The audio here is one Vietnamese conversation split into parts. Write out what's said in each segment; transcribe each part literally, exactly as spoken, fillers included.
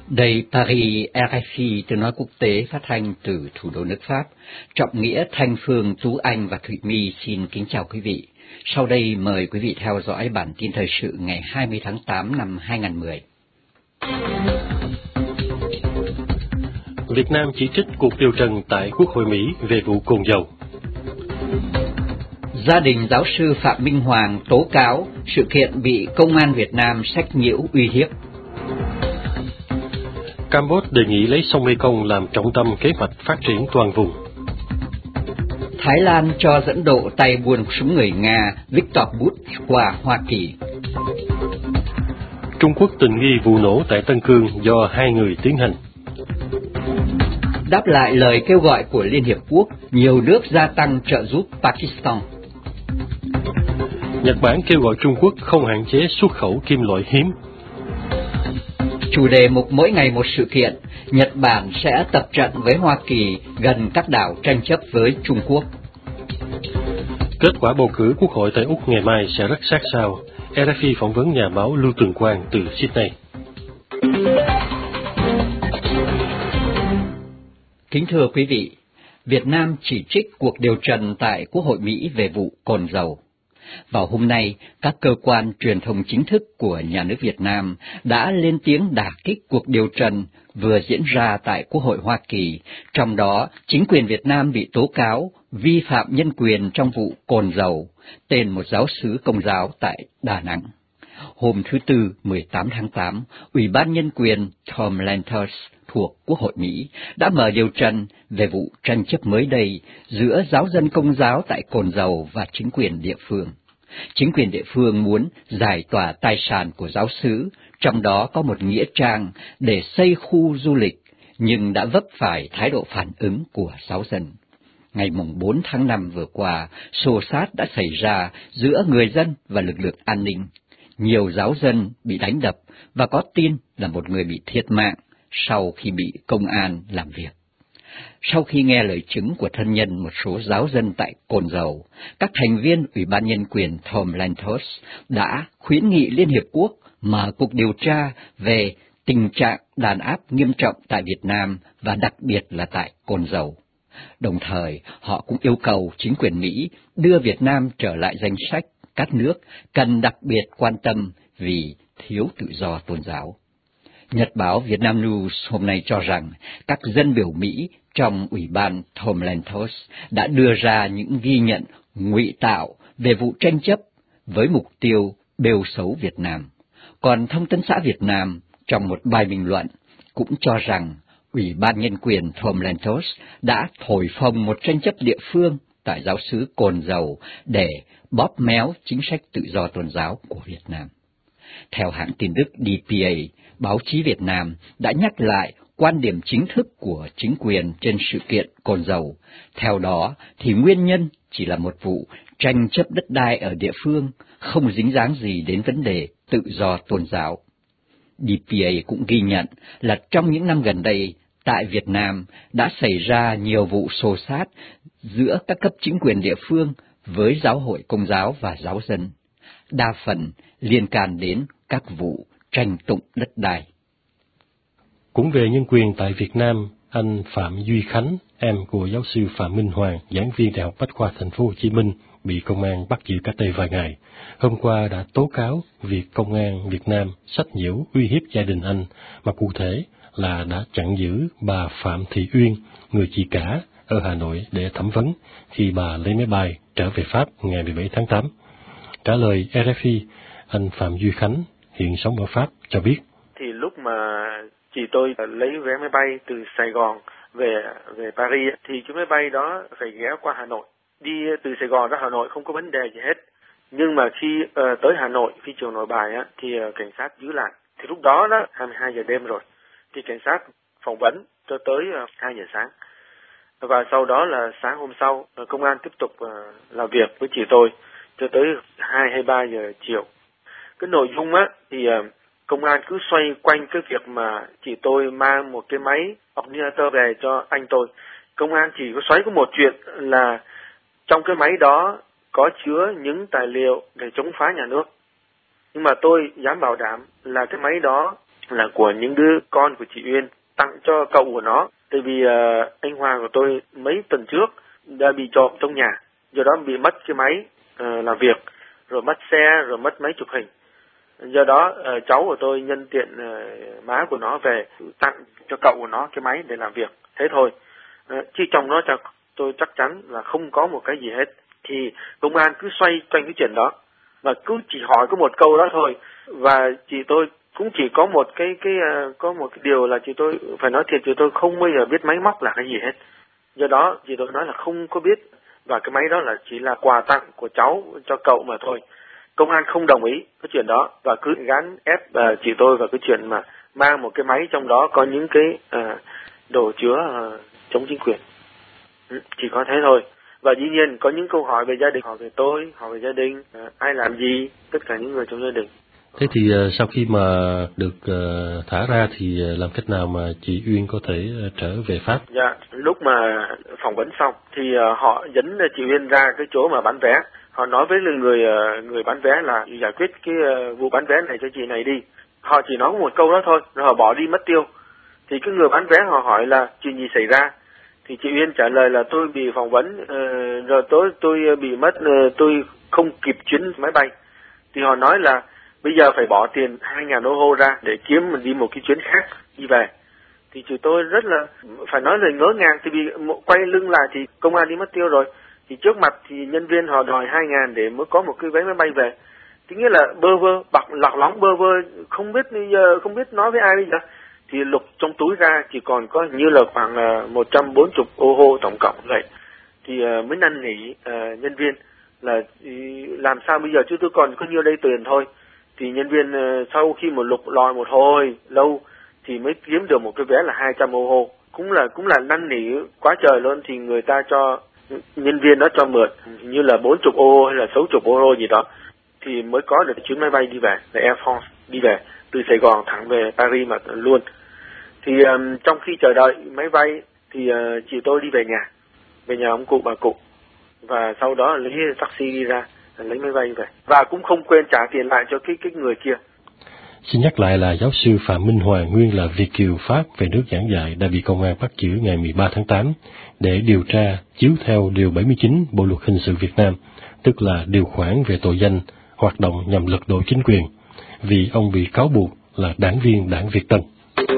Đây Paris, rờ ép i tiếng nói quốc tế phát thanh từ thủ đô nước Pháp. Trọng Nghĩa, Thanh Phương, Tú Anh và Thụy My xin kính chào quý vị. Sau đây mời quý vị theo dõi bản tin thời sự ngày hai mươi tháng tám năm hai nghìn không trăm mười. Việt Nam chỉ trích cuộc điều trần tại Quốc hội Mỹ về vụ cồn dầu. Gia đình giáo sư Phạm Minh Hoàng tố cáo sự kiện bị công an Việt Nam sách nhiễu uy hiếp. Campuchia đề nghị lấy sông Mekong làm trọng tâm kế hoạch phát triển toàn vùng. Thái Lan cho dẫn độ tay buôn súng người Nga Victor Bout qua Hoa Kỳ. Trung Quốc tình nghi vụ nổ tại Tân Cương do hai người tiến hành. Đáp lại lời kêu gọi của Liên Hiệp Quốc, nhiều nước gia tăng trợ giúp Pakistan. Nhật Bản kêu gọi Trung Quốc không hạn chế xuất khẩu kim loại hiếm. Chủ đề mục mỗi ngày một sự kiện, Nhật Bản sẽ tập trận với Hoa Kỳ gần các đảo tranh chấp với Trung Quốc. Kết quả bầu cử Quốc hội tại Úc ngày mai sẽ rất sát sao. rờ ép i phỏng vấn nhà báo Lưu Tường Quang từ Sydney. Kính thưa quý vị, Việt Nam chỉ trích cuộc điều trần tại Quốc hội Mỹ về vụ cồn dầu. Vào hôm nay, các cơ quan truyền thông chính thức của nhà nước Việt Nam đã lên tiếng đả kích cuộc điều trần vừa diễn ra tại Quốc hội Hoa Kỳ, trong đó chính quyền Việt Nam bị tố cáo vi phạm nhân quyền trong vụ cồn dầu, tên một giáo xứ Công giáo tại Đà Nẵng. Hôm thứ Tư mười tám tháng tám, Ủy ban Nhân quyền Tom Lantos thuộc Quốc hội Mỹ đã mở điều trần về vụ tranh chấp mới đây giữa giáo dân Công giáo tại cồn dầu và chính quyền địa phương. Chính quyền địa phương muốn giải tỏa tài sản của giáo xứ, trong đó có một nghĩa trang để xây khu du lịch, nhưng đã vấp phải thái độ phản ứng của giáo dân. Ngày bốn tháng năm vừa qua, xô xát đã xảy ra giữa người dân và lực lượng an ninh. Nhiều giáo dân bị đánh đập và có tin là một người bị thiệt mạng sau khi bị công an làm việc. Sau khi nghe lời chứng của thân nhân một số giáo dân tại cồn dầu, các thành viên Ủy ban Nhân quyền Tom Lantos đã khuyến nghị Liên Hiệp Quốc mở cuộc điều tra về tình trạng đàn áp nghiêm trọng tại Việt Nam và đặc biệt là tại cồn dầu. Đồng thời, họ cũng yêu cầu chính quyền Mỹ đưa Việt Nam trở lại danh sách các nước cần đặc biệt quan tâm vì thiếu tự do tôn giáo. Nhật báo Việt Nam News hôm nay cho rằng các dân biểu Mỹ trong Ủy ban Tom Lantos đã đưa ra những ghi nhận ngụy tạo về vụ tranh chấp với mục tiêu bêu xấu Việt Nam. Còn Thông tấn xã Việt Nam trong một bài bình luận cũng cho rằng Ủy ban Nhân quyền Tom Lantos đã thổi phồng một tranh chấp địa phương tại giáo xứ cồn dầu để bóp méo chính sách tự do tôn giáo của Việt Nam. Theo hãng tin Đức đê pê a, báo chí Việt Nam đã nhắc lại quan điểm chính thức của chính quyền trên sự kiện cồn dầu. Theo đó, thì nguyên nhân chỉ là một vụ tranh chấp đất đai ở địa phương, không dính dáng gì đến vấn đề tự do tôn giáo. đê pê a cũng ghi nhận là trong những năm gần đây, tại Việt Nam đã xảy ra nhiều vụ xô xát giữa các cấp chính quyền địa phương với giáo hội Công giáo và giáo dân, đa phần liên can đến các vụ tranh tụng đất đai. Cũng về nhân quyền tại Việt Nam, anh Phạm Duy Khánh, em của giáo sư Phạm Minh Hoàng, giảng viên Đại học Bách khoa Thành phố Hồ Chí Minh, bị công an bắt giữ cách đây vài ngày. Hôm qua đã tố cáo việc công an Việt Nam sách nhiễu uy hiếp gia đình anh, mà cụ thể là đã chặn giữ bà Phạm Thị Uyên, người chị cả ở Hà Nội để thẩm vấn khi bà lấy máy bay trở về Pháp ngày mười bảy tháng tám. Trả lời rờ ép i, anh Phạm Duy Khánh, hiện sống ở Pháp, cho biết. Thì lúc mà chị tôi lấy vé máy bay từ Sài Gòn về về Paris thì chuyến máy bay đó phải ghé qua Hà Nội. Đi từ Sài Gòn ra Hà Nội không có vấn đề gì hết. Nhưng mà khi uh, tới Hà Nội, phi trường Nội Bài á, thì uh, cảnh sát giữ lại. Thì lúc đó đó hai mươi hai giờ đêm rồi. Thì cảnh sát phỏng vấn cho tới uh, hai giờ sáng. Và sau đó là sáng hôm sau, uh, công an tiếp tục uh, làm việc với chị tôi cho tới hai hay ba giờ chiều. Cái nội dung á thì uh, công an cứ xoay quanh cái việc mà chị tôi mang một cái máy ordinator về cho anh tôi. Công an chỉ có xoáy có một chuyện là trong cái máy đó có chứa những tài liệu để chống phá nhà nước. Nhưng mà tôi dám bảo đảm là cái máy đó là của những đứa con của chị Uyên tặng cho cậu của nó. Tại vì uh, anh Hoàng của tôi mấy tuần trước đã bị trộm trong nhà, do đó bị mất cái máy uh, làm việc, rồi mất xe, rồi mất máy chụp hình. Do đó uh, cháu của tôi nhân tiện uh, má của nó về tặng cho cậu của nó cái máy để làm việc. Thế thôi, uh, chứ trong nó chắc tôi chắc chắn là không có một cái gì hết. Thì công an cứ xoay quanh cái chuyện đó, mà cứ chỉ hỏi có một câu đó thôi. Và chị tôi cũng chỉ có một cái cái uh, có một cái điều là chị tôi phải nói thiệt, chị tôi không bao giờ biết máy móc là cái gì hết. Do đó chị tôi nói là không có biết, và cái máy đó là chỉ là quà tặng của cháu cho cậu mà thôi. Công an không đồng ý cái chuyện đó và cứ gán ép uh, chị tôi vào cái chuyện mà mang một cái máy trong đó có những cái uh, đồ chứa uh, chống chính quyền. Ừ, chỉ có thế thôi. Và dĩ nhiên có những câu hỏi về gia đình, hỏi về tôi, hỏi về gia đình, uh, ai làm gì, tất cả những người trong gia đình. Thế thì uh, sau khi mà được uh, thả ra thì uh, làm cách nào mà chị Uyên có thể uh, trở về Pháp? Dạ, lúc mà phỏng vấn xong thì uh, họ dẫn chị Uyên ra cái chỗ mà bán vé. Họ nói với người uh, người bán vé là giải quyết cái uh, vụ bán vé này cho chị này đi. Họ chỉ nói một câu đó thôi, rồi họ bỏ đi mất tiêu. Thì cái người bán vé họ hỏi là chuyện gì xảy ra. Thì chị Uyên trả lời là tôi bị phỏng vấn, uh, rồi tôi tôi bị mất, uh, tôi không kịp chuyến máy bay. Thì họ nói là bây giờ phải bỏ tiền hai ngàn đô hô ra để kiếm mình đi một cái chuyến khác đi về. Thì chúng tôi rất là phải nói lời ngỡ ngàng, thì vì quay lưng lại thì công an đi mất tiêu rồi. Thì trước mặt thì nhân viên họ đòi hai ngàn để mới có một cái vé máy bay về. Tức nghĩa là bơ vơ, bạc lọc lóng bơ vơ, không biết bây giờ không biết nói với ai bây giờ. Thì lục trong túi ra chỉ còn có như là khoảng một trăm bốn mươi ô hô tổng cộng vậy. Thì mới năn nỉ uh, nhân viên là làm sao bây giờ, chứ tôi còn có nhiêu đây tiền thôi. Thì nhân viên uh, sau khi một lục lòi một hồi lâu thì mới kiếm được một cái vé là hai trăm ô hô. Cũng là cũng là năn nỉ quá trời luôn. Thì người ta cho nhân viên đó cho mượn như là bốn mươi ô hô hay là sáu mươi ô hô gì đó, thì mới có được chuyến máy bay đi về, là Air France đi về từ Sài Gòn thẳng về Paris mà luôn. Thì um, trong khi chờ đợi máy bay thì uh, chị tôi đi về nhà, về nhà ông cụ bà cụ, và sau đó lấy taxi đi ra lấy máy bay về, và cũng không quên trả tiền lại cho cái cái người kia. Xin nhắc lại là giáo sư Phạm Minh Hoàng, nguyên là Việt kiều Pháp về nước giảng dạy, đã bị công an bắt giữ ngày mười ba tháng tám để điều tra chiếu theo điều bảy mươi chín Bộ luật hình sự Việt Nam, tức là điều khoản về tội danh hoạt động nhằm lật đổ chính quyền, vì ông bị cáo buộc là đảng viên Đảng Việt Tân.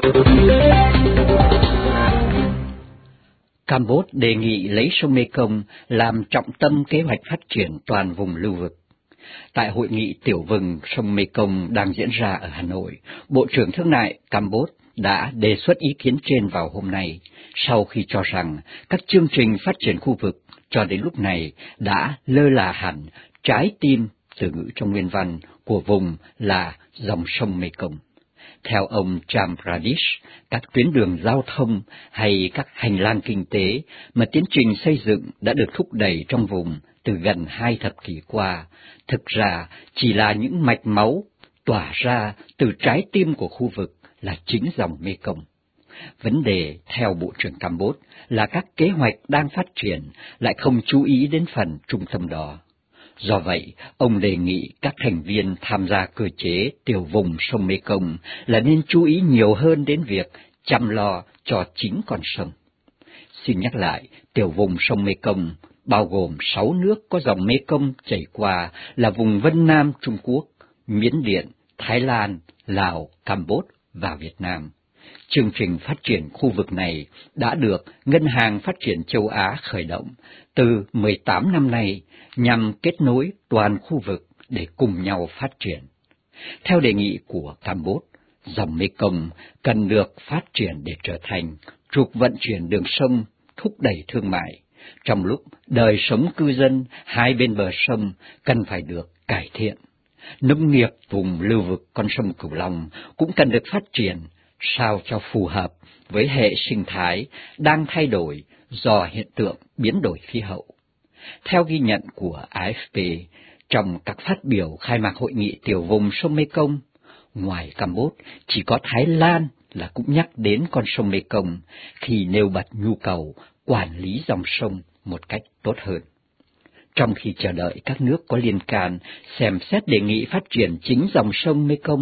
Campuchia đề nghị lấy sông Mekong làm trọng tâm kế hoạch phát triển toàn vùng lưu vực. Tại hội nghị tiểu vùng sông Mekong đang diễn ra ở Hà Nội, Bộ trưởng Thương mại Campuchia đã đề xuất ý kiến trên vào hôm nay, sau khi cho rằng các chương trình phát triển khu vực cho đến lúc này đã lơ là hẳn trái tim từ ngữ trong nguyên văn của vùng là dòng sông Mekong. Theo ông Cham Pradesh, các tuyến đường giao thông hay các hành lang kinh tế mà tiến trình xây dựng đã được thúc đẩy trong vùng từ gần hai thập kỷ qua, thực ra chỉ là những mạch máu tỏa ra từ trái tim của khu vực là chính dòng Mekong. Vấn đề, theo Bộ trưởng Campuchia, là các kế hoạch đang phát triển lại không chú ý đến phần trung tâm đó. Do vậy, ông đề nghị các thành viên tham gia cơ chế tiểu vùng sông Mekong là nên chú ý nhiều hơn đến việc chăm lo cho chính con sông. Xin nhắc lại, tiểu vùng sông Mekong bao gồm sáu nước có dòng Mekong chảy qua là vùng Vân Nam Trung Quốc, Miến Điện, Thái Lan, Lào, Campuchia và Việt Nam. Chương trình phát triển khu vực này đã được Ngân hàng Phát triển Châu Á khởi động từ mười tám năm nay nhằm kết nối toàn khu vực để cùng nhau phát triển. Theo đề nghị của Campuchia, dòng Mekong cần được phát triển để trở thành trục vận chuyển đường sông thúc đẩy thương mại, trong lúc đời sống cư dân hai bên bờ sông cần phải được cải thiện. Nông nghiệp vùng lưu vực con sông Cửu Long cũng cần được phát triển sao cho phù hợp với hệ sinh thái đang thay đổi do hiện tượng biến đổi khí hậu. Theo ghi nhận của a ép pê, trong các phát biểu khai mạc hội nghị tiểu vùng sông Mekong, ngoài Campuchia, chỉ có Thái Lan là cũng nhắc đến con sông Mekong khi nêu bật nhu cầu quản lý dòng sông một cách tốt hơn. Trong khi chờ đợi các nước có liên can xem xét đề nghị phát triển chính dòng sông Mekong,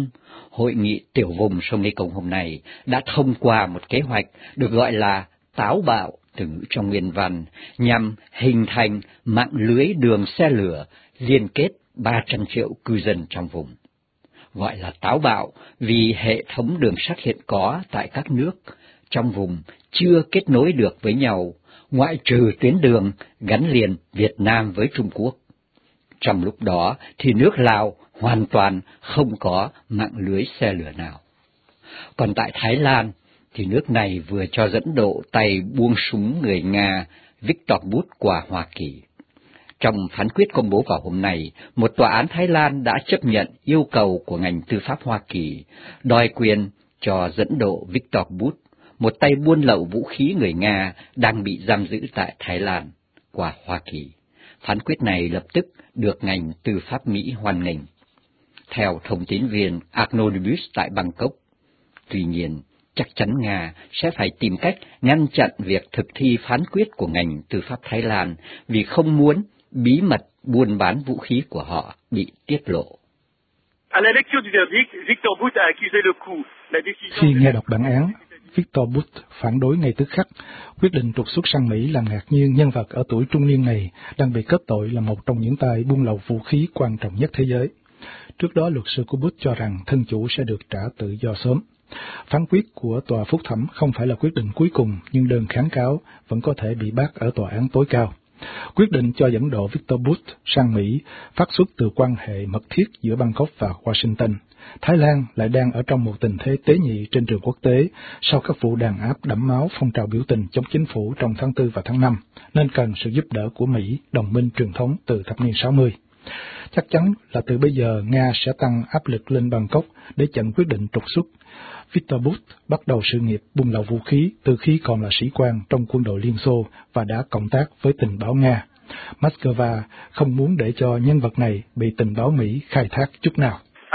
Hội nghị tiểu vùng sông Mekong hôm nay đã thông qua một kế hoạch được gọi là táo bạo từ ngữ trong nguyên văn, nhằm hình thành mạng lưới đường xe lửa liên kết ba trăm triệu cư dân trong vùng. Gọi là táo bạo vì hệ thống đường sắt hiện có tại các nước trong vùng chưa kết nối được với nhau, ngoại trừ tuyến đường gắn liền Việt Nam với Trung Quốc. Trong lúc đó thì nước Lào hoàn toàn không có mạng lưới xe lửa nào. Còn tại Thái Lan thì nước này vừa cho dẫn độ tay buông súng người Nga Viktor Bout qua Hoa Kỳ. Trong phán quyết công bố vào hôm nay, một tòa án Thái Lan đã chấp nhận yêu cầu của ngành tư pháp Hoa Kỳ, đòi quyền cho dẫn độ Viktor Bout, một tay buôn lậu vũ khí người Nga đang bị giam giữ tại Thái Lan, qua Hoa Kỳ. Phán quyết này lập tức được ngành tư pháp Mỹ hoan nghênh. Theo thông tín viên Arnoldius tại Bangkok, tuy nhiên, chắc chắn Nga sẽ phải tìm cách ngăn chặn việc thực thi phán quyết của ngành tư pháp Thái Lan vì không muốn bí mật buôn bán vũ khí của họ bị tiết lộ. Khi nghe đọc bản án, Viktor Bout phản đối ngay tức khắc. Quyết định trục xuất sang Mỹ làm ngạc nhiên nhân vật ở tuổi trung niên này đang bị kết tội là một trong những tay buôn lậu vũ khí quan trọng nhất thế giới. Trước đó, luật sư của Bout cho rằng thân chủ sẽ được trả tự do sớm. Phán quyết của tòa phúc thẩm không phải là quyết định cuối cùng, nhưng đơn kháng cáo vẫn có thể bị bác ở tòa án tối cao. Quyết định cho dẫn độ Viktor Bout sang Mỹ phát xuất từ quan hệ mật thiết giữa Bangkok và Washington. Thái Lan lại đang ở trong một tình thế tế nhị trên trường quốc tế sau các vụ đàn áp đẫm máu phong trào biểu tình chống chính phủ trong tháng tư và tháng năm, nên cần sự giúp đỡ của Mỹ, đồng minh truyền thống từ thập niên sáu mươi. Chắc chắn là từ bây giờ Nga sẽ tăng áp lực lên Bangkok để chặn quyết định trục xuất. Viktor Bout bắt đầu sự nghiệp buôn lậu vũ khí từ khi còn là sĩ quan trong quân đội Liên Xô và đã cộng tác với tình báo Nga. Moscow không muốn để cho nhân vật này bị tình báo Mỹ khai thác chút nào.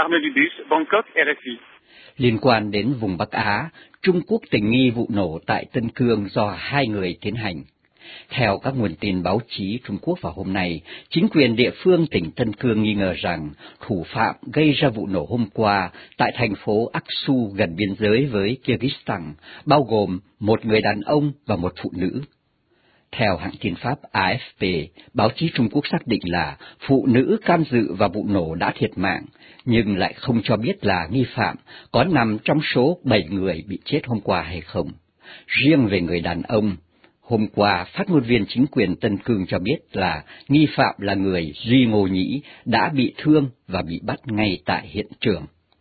Liên quan đến vùng Bắc Á, Trung Quốc tình nghi vụ nổ tại Tân Cương do hai người tiến hành. Theo các nguồn tin báo chí Trung Quốc vào hôm nay, chính quyền địa phương tỉnh Tân Cương nghi ngờ rằng thủ phạm gây ra vụ nổ hôm qua tại thành phố Aksu gần biên giới với Kyrgyzstan, bao gồm một người đàn ông và một phụ nữ. Theo hãng tin Pháp A F P, báo chí Trung Quốc xác định là phụ nữ can dự vào vụ nổ đã thiệt mạng, nhưng lại không cho biết là nghi phạm có nằm trong số bảy người bị chết hôm qua hay không. Riêng về người đàn ông, hôm qua, phát ngôn viên chính quyền Tân Cương cho biết là nghi phạm là người Duy Ngô Nhĩ đã bị thương và bị bắt ngay tại hiện trường.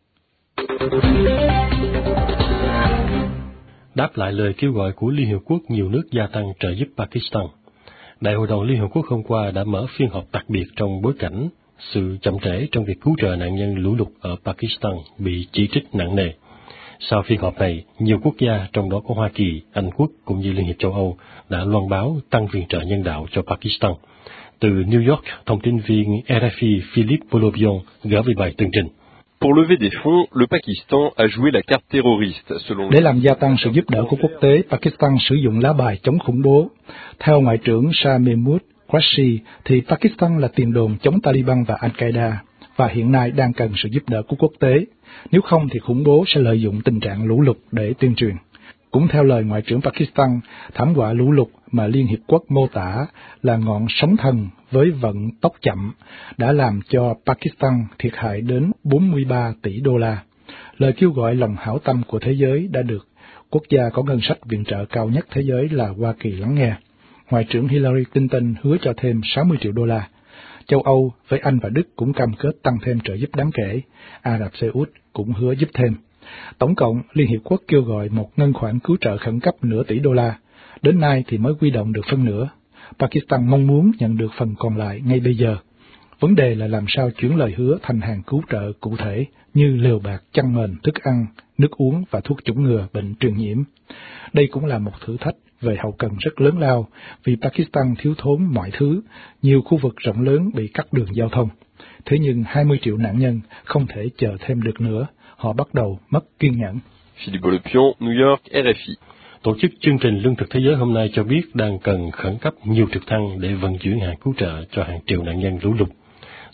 Đáp lại lời kêu gọi của Liên Hiệp Quốc, nhiều nước gia tăng trợ giúp Pakistan. Đại hội đồng Liên Hiệp Quốc hôm qua đã mở phiên họp đặc biệt trong bối cảnh sự chậm trễ trong việc cứu trợ nạn nhân lũ lụt ở Pakistan bị chỉ trích nặng nề. Sau phiên họp này, nhiều quốc gia, trong đó có Hoa Kỳ, Anh Quốc cũng như Liên hiệp châu Âu, đã loan báo tăng viện trợ nhân đạo cho Pakistan. Từ New York, thông tin viên R F I Philippe Bolobion gửi về bài tường trình. Pour lever des fonds, le Pakistan a joué la carte terroriste, selon. Để làm gia tăng sự giúp đỡ của quốc tế, Pakistan sử dụng lá bài chống khủng bố. Theo Ngoại trưởng Shah Mehmood Qureshi, thì Pakistan là tiền đồn chống Taliban và Al-Qaeda, và hiện nay đang cần sự giúp đỡ của quốc tế. Nếu không thì khủng bố sẽ lợi dụng tình trạng lũ lụt để tuyên truyền. Cũng theo lời Ngoại trưởng Pakistan, thảm họa lũ lụt mà Liên Hiệp Quốc mô tả là ngọn sóng thần với vận tốc chậm đã làm cho Pakistan thiệt hại đến bốn mươi ba tỷ đô la. Lời kêu gọi lòng hảo tâm của thế giới đã được quốc gia có ngân sách viện trợ cao nhất thế giới là Hoa Kỳ lắng nghe. Ngoại trưởng Hillary Clinton hứa cho thêm sáu mươi triệu đô la. Châu Âu với Anh và Đức cũng cam kết tăng thêm trợ giúp đáng kể. Ả Rập Xê Út cũng hứa giúp thêm. Tổng cộng, Liên Hiệp Quốc kêu gọi một ngân khoản cứu trợ khẩn cấp nửa tỷ đô la. Đến nay thì mới huy động được phân nửa. Pakistan mong muốn nhận được phần còn lại ngay bây giờ. Vấn đề là làm sao chuyển lời hứa thành hàng cứu trợ cụ thể như lều bạc, chăn mền, thức ăn, nước uống và thuốc chủng ngừa bệnh truyền nhiễm. Đây cũng là một thử thách về hậu cần rất lớn lao vì Pakistan thiếu thốn mọi thứ, nhiều khu vực rộng lớn bị cắt đường giao thông. Thế nhưng hai mươi triệu nạn nhân không thể chờ thêm được nữa, họ bắt đầu mất kiên nhẫn. Philippe Bolobion, New York, R F I. Tổ chức Chương trình Lương thực Thế giới hôm nay cho biết đang cần khẩn cấp nhiều trực thăng để vận chuyển hàng cứu trợ cho hàng triệu nạn nhân lũ lụt.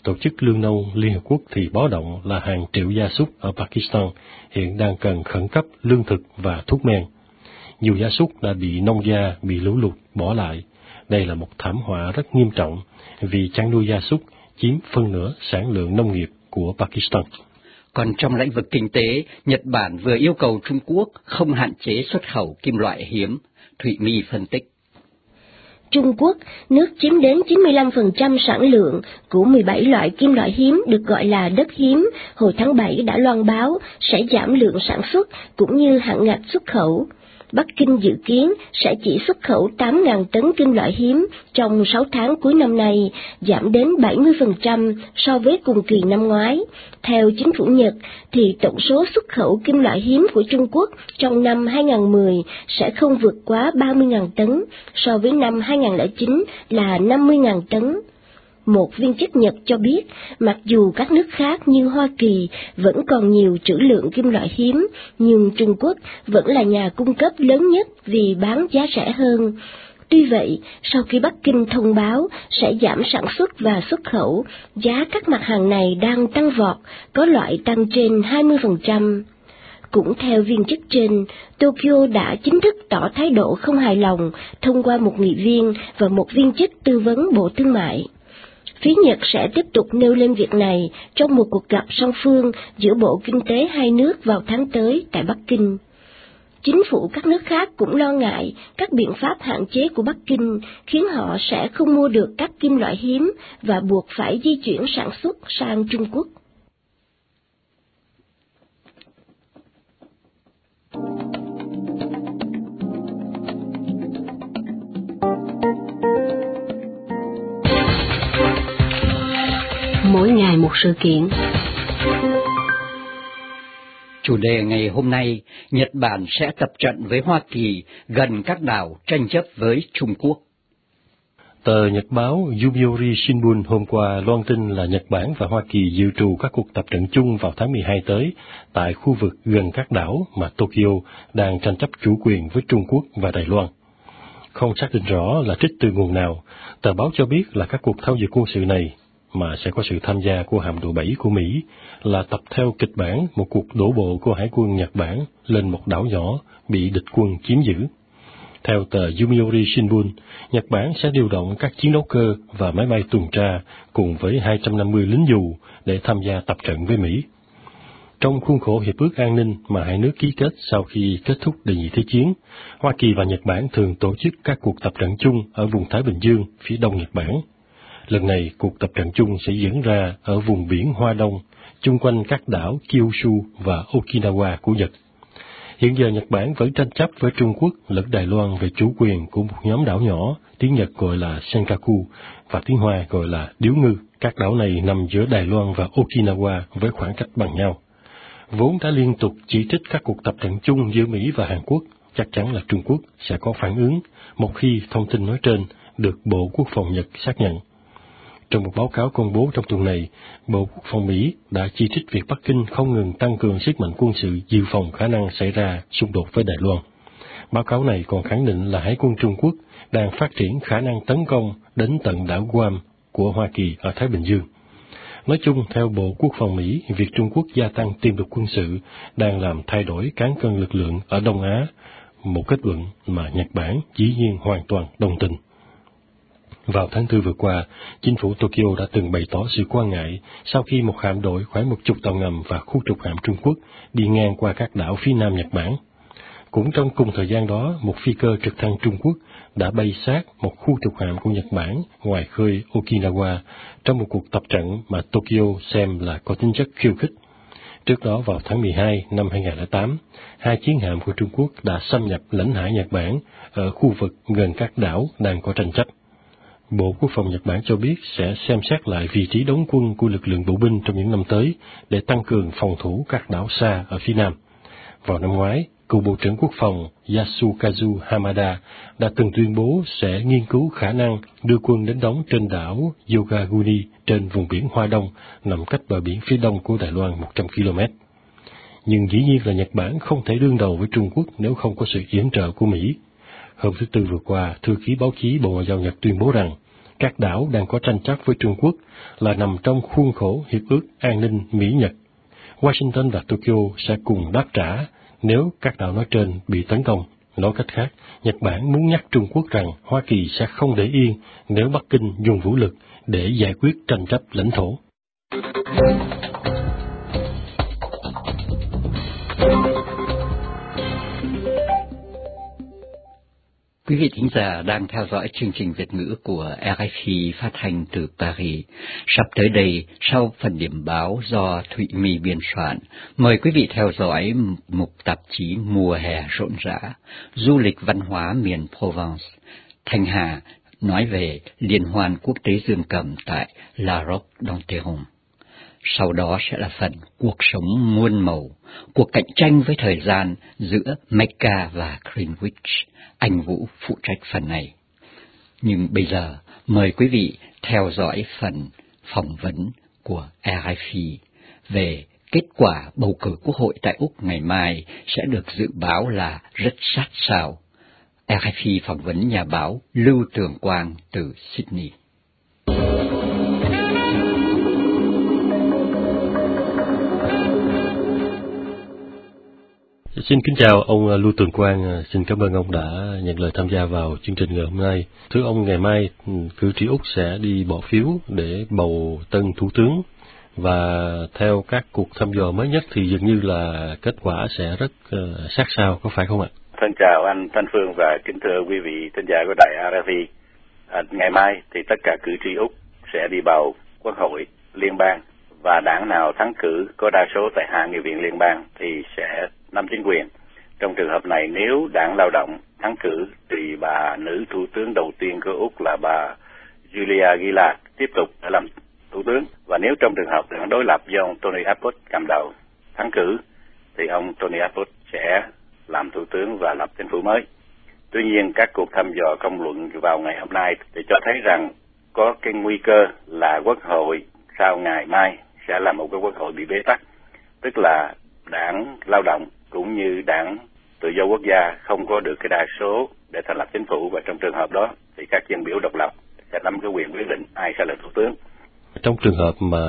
Tổ chức Lương Nông Liên Hợp Quốc thì báo động là hàng triệu gia súc ở Pakistan hiện đang cần khẩn cấp lương thực và thuốc men. Nhiều gia súc đã bị nông gia bị lũ lụt bỏ lại. Đây là một thảm họa rất nghiêm trọng vì chăn nuôi gia súc chiếm phân nửa sản lượng nông nghiệp của Pakistan. Còn trong lĩnh vực kinh tế, Nhật Bản vừa yêu cầu Trung Quốc không hạn chế xuất khẩu kim loại hiếm. Thụy My phân tích. Trung Quốc, nước chiếm đến chín mươi lăm phần trăm sản lượng của mười bảy loại kim loại hiếm được gọi là đất hiếm, hồi tháng bảy đã loan báo sẽ giảm lượng sản xuất cũng như hạn ngạch xuất khẩu. Bắc Kinh dự kiến sẽ chỉ xuất khẩu tám nghìn tấn kim loại hiếm trong sáu tháng cuối năm nay, giảm đến bảy mươi phần trăm so với cùng kỳ năm ngoái. Theo chính phủ Nhật, thì tổng số xuất khẩu kim loại hiếm của Trung Quốc trong năm hai nghìn không trăm mười sẽ không vượt quá ba mươi nghìn tấn, so với năm hai nghìn không trăm lẻ chín là năm mươi nghìn tấn. Một viên chức Nhật cho biết, mặc dù các nước khác như Hoa Kỳ vẫn còn nhiều trữ lượng kim loại hiếm, nhưng Trung Quốc vẫn là nhà cung cấp lớn nhất vì bán giá rẻ hơn. Tuy vậy, sau khi Bắc Kinh thông báo sẽ giảm sản xuất và xuất khẩu, giá các mặt hàng này đang tăng vọt, có loại tăng trên hai mươi phần trăm. Cũng theo viên chức trên, Tokyo đã chính thức tỏ thái độ không hài lòng thông qua một nghị viên và một viên chức tư vấn Bộ Thương mại. Phía Nhật sẽ tiếp tục nêu lên việc này trong một cuộc gặp song phương giữa Bộ Kinh tế hai nước vào tháng tới tại Bắc Kinh. Chính phủ các nước khác cũng lo ngại các biện pháp hạn chế của Bắc Kinh khiến họ sẽ không mua được các kim loại hiếm và buộc phải di chuyển sản xuất sang Trung Quốc. Mỗi ngày một sự kiện. Chủ đề ngày hôm nay, Nhật Bản sẽ tập trận với Hoa Kỳ gần các đảo tranh chấp với Trung Quốc. Tờ Nhật báo Yomiuri Shimbun hôm qua loan tin là Nhật Bản và Hoa Kỳ dự trù các cuộc tập trận chung vào tháng mười hai tới tại khu vực gần các đảo mà Tokyo đang tranh chấp chủ quyền với Trung Quốc và Đài Loan. Không xác định rõ là trích từ nguồn nào, tờ báo cho biết là các cuộc thao dượt quân sự này, mà sẽ có sự tham gia của hạm đội bảy của Mỹ, là tập theo kịch bản một cuộc đổ bộ của Hải quân Nhật Bản lên một đảo nhỏ bị địch quân chiếm giữ. Theo tờ Yomiuri Shimbun, Nhật Bản sẽ điều động các chiến đấu cơ và máy bay tuần tra cùng với hai trăm năm mươi lính dù để tham gia tập trận với Mỹ. Trong khuôn khổ Hiệp ước An ninh mà hai nước ký kết sau khi kết thúc Đệ nhị Thế chiến, Hoa Kỳ và Nhật Bản thường tổ chức các cuộc tập trận chung ở vùng Thái Bình Dương, phía đông Nhật Bản. Lần này, cuộc tập trận chung sẽ diễn ra ở vùng biển Hoa Đông, chung quanh các đảo Kyushu và Okinawa của Nhật. Hiện giờ Nhật Bản vẫn tranh chấp với Trung Quốc lẫn Đài Loan về chủ quyền của một nhóm đảo nhỏ, tiếng Nhật gọi là Senkaku và tiếng Hoa gọi là Điếu Ngư. Các đảo này nằm giữa Đài Loan và Okinawa với khoảng cách bằng nhau. Vốn đã liên tục chỉ trích các cuộc tập trận chung giữa Mỹ và Hàn Quốc, chắc chắn là Trung Quốc sẽ có phản ứng một khi thông tin nói trên được Bộ Quốc phòng Nhật xác nhận. Trong một báo cáo công bố trong tuần này, Bộ Quốc phòng Mỹ đã chỉ trích việc Bắc Kinh không ngừng tăng cường sức mạnh quân sự dự phòng khả năng xảy ra xung đột với Đài Loan. Báo cáo này còn khẳng định là Hải quân Trung Quốc đang phát triển khả năng tấn công đến tận đảo Guam của Hoa Kỳ ở Thái Bình Dương. Nói chung, theo Bộ Quốc phòng Mỹ, việc Trung Quốc gia tăng tiềm lực quân sự đang làm thay đổi cán cân lực lượng ở Đông Á, một kết luận mà Nhật Bản dĩ nhiên hoàn toàn đồng tình. Vào tháng tư vừa qua, chính phủ Tokyo đã từng bày tỏ sự quan ngại sau khi một hạm đội khoảng một chục tàu ngầm và khu trục hạm Trung Quốc đi ngang qua các đảo phía nam Nhật Bản. Cũng trong cùng thời gian đó, một phi cơ trực thăng Trung Quốc đã bay sát một khu trục hạm của Nhật Bản ngoài khơi Okinawa trong một cuộc tập trận mà Tokyo xem là có tính chất khiêu khích. Trước đó vào tháng mười hai năm hai nghìn không trăm lẻ tám, hai chiến hạm của Trung Quốc đã xâm nhập lãnh hải Nhật Bản ở khu vực gần các đảo đang có tranh chấp. Bộ Quốc phòng Nhật Bản cho biết sẽ xem xét lại vị trí đóng quân của lực lượng bộ binh trong những năm tới để tăng cường phòng thủ các đảo xa ở phía nam. Vào năm ngoái, cựu Bộ trưởng Quốc phòng Yasukazu Hamada đã từng tuyên bố sẽ nghiên cứu khả năng đưa quân đến đóng trên đảo Yogaguni trên vùng biển Hoa Đông, nằm cách bờ biển phía đông của Đài Loan một trăm ki lô mét. Nhưng dĩ nhiên là Nhật Bản không thể đương đầu với Trung Quốc nếu không có sự yểm trợ của Mỹ. Hôm thứ Tư vừa qua, thư ký báo chí Bộ Ngoại giao Nhật tuyên bố rằng các đảo đang có tranh chấp với Trung Quốc là nằm trong khuôn khổ Hiệp ước An ninh Mỹ-Nhật. Washington và Tokyo sẽ cùng đáp trả nếu các đảo nói trên bị tấn công. Nói cách khác, Nhật Bản muốn nhắc Trung Quốc rằng Hoa Kỳ sẽ không để yên nếu Bắc Kinh dùng vũ lực để giải quyết tranh chấp lãnh thổ. Quý vị thính giả đang theo dõi chương trình Việt ngữ của rờ ép i phát thanh từ Paris. Sắp tới đây, sau phần điểm báo do Thụy My biên soạn, mời quý vị theo dõi mục tạp chí Mùa hè rộn rã, du lịch văn hóa miền Provence. Thanh Hà nói về Liên hoan quốc tế dương cầm tại La Roque-d'Anteron. Sau đó sẽ là phần cuộc sống muôn màu, cuộc cạnh tranh với thời gian giữa Mecca và Greenwich. Anh Vũ phụ trách phần này. Nhưng bây giờ, mời quý vị theo dõi phần phỏng vấn của rờ ép i về kết quả bầu cử quốc hội tại Úc ngày mai sẽ được dự báo là rất sát sao. rờ ép i phỏng vấn nhà báo Lưu Tường Quang từ Sydney. Xin kính chào ông Lưu Tường Quang, xin cảm ơn ông đã nhận lời tham gia vào chương trình ngày hôm nay. Thưa ông, ngày mai cử tri Úc sẽ đi bỏ phiếu để bầu tân thủ tướng, và theo các cuộc thăm dò mới nhất thì dường như là kết quả sẽ rất uh, sát sao, có phải không ạ? Thân chào anh Thanh Phương và kính thưa quý vị thính giả của đài rờ ép i. À, ngày mai thì tất cả cử tri Úc sẽ đi bầu quốc hội liên bang, và đảng nào thắng cử có đa số tại Hạ nghị viện liên bang thì sẽ nắm chính quyền. Trong trường hợp này, nếu đảng Lao động thắng cử thì bà nữ thủ tướng đầu tiên của Úc là bà Julia Gillard tiếp tục làm thủ tướng, và nếu trong trường hợp đảng đối lập do ông Tony Abbott cầm đầu thắng cử thì ông Tony Abbott sẽ làm thủ tướng và lập chính phủ mới. Tuy nhiên, các cuộc thăm dò công luận vào ngày hôm nay thì cho thấy rằng có cái nguy cơ là quốc hội sau ngày mai sẽ là một cái quốc hội bị bế tắc, tức là đảng Lao động cũng như đảng Tự do quốc gia không có được cái đa số để thành lập chính phủ, và trong trường hợp đó thì các dân biểu độc lập sẽ nắm cái quyền quyết định ai sẽ là thủ tướng. Trong trường hợp mà